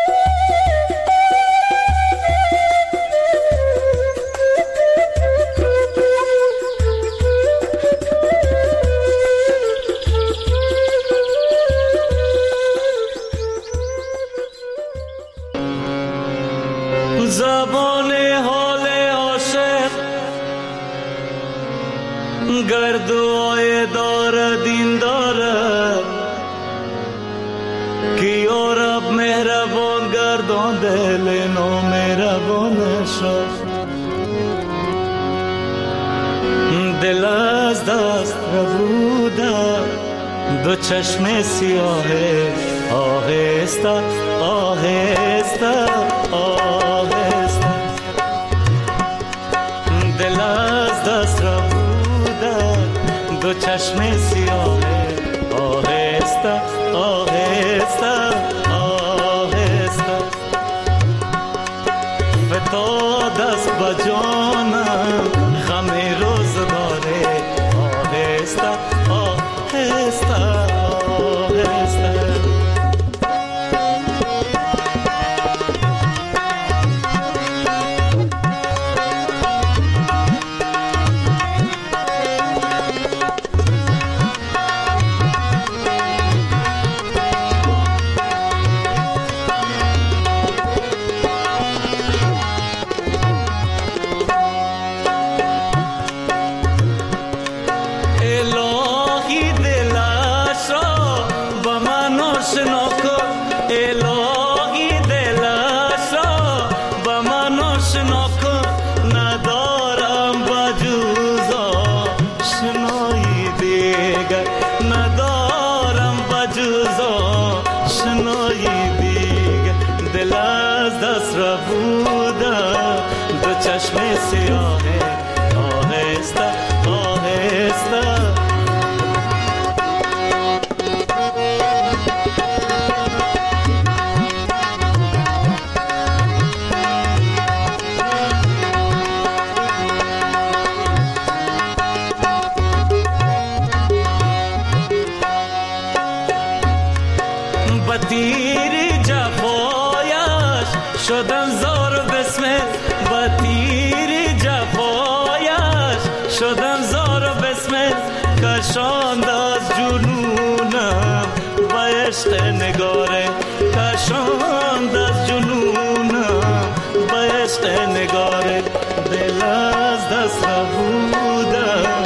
زبان حال عاشق گردوهای داره دین داره که یارب مهربان گردان دل نامهربانش دل از دست ربوده دو چشم سیاه آهسته آهسته آهسته دل از دست ربوده دو چشم سیاه آهسته آهسته آهسته فتا دست بجانم غم روز داره آهسته آهسته آهسته بودم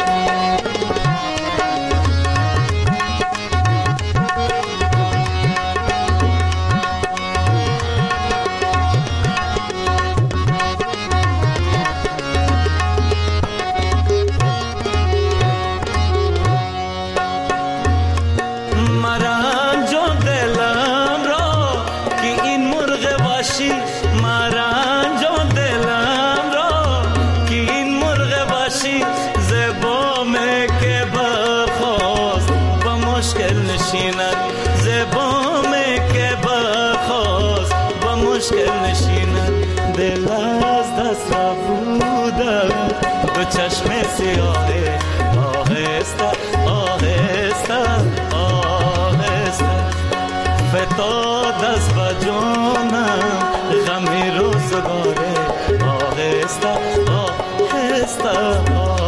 چشم سیاه آهسته آهسته آهسته فتاد از بجانم غمی روزگاره آهسته آهسته آهسته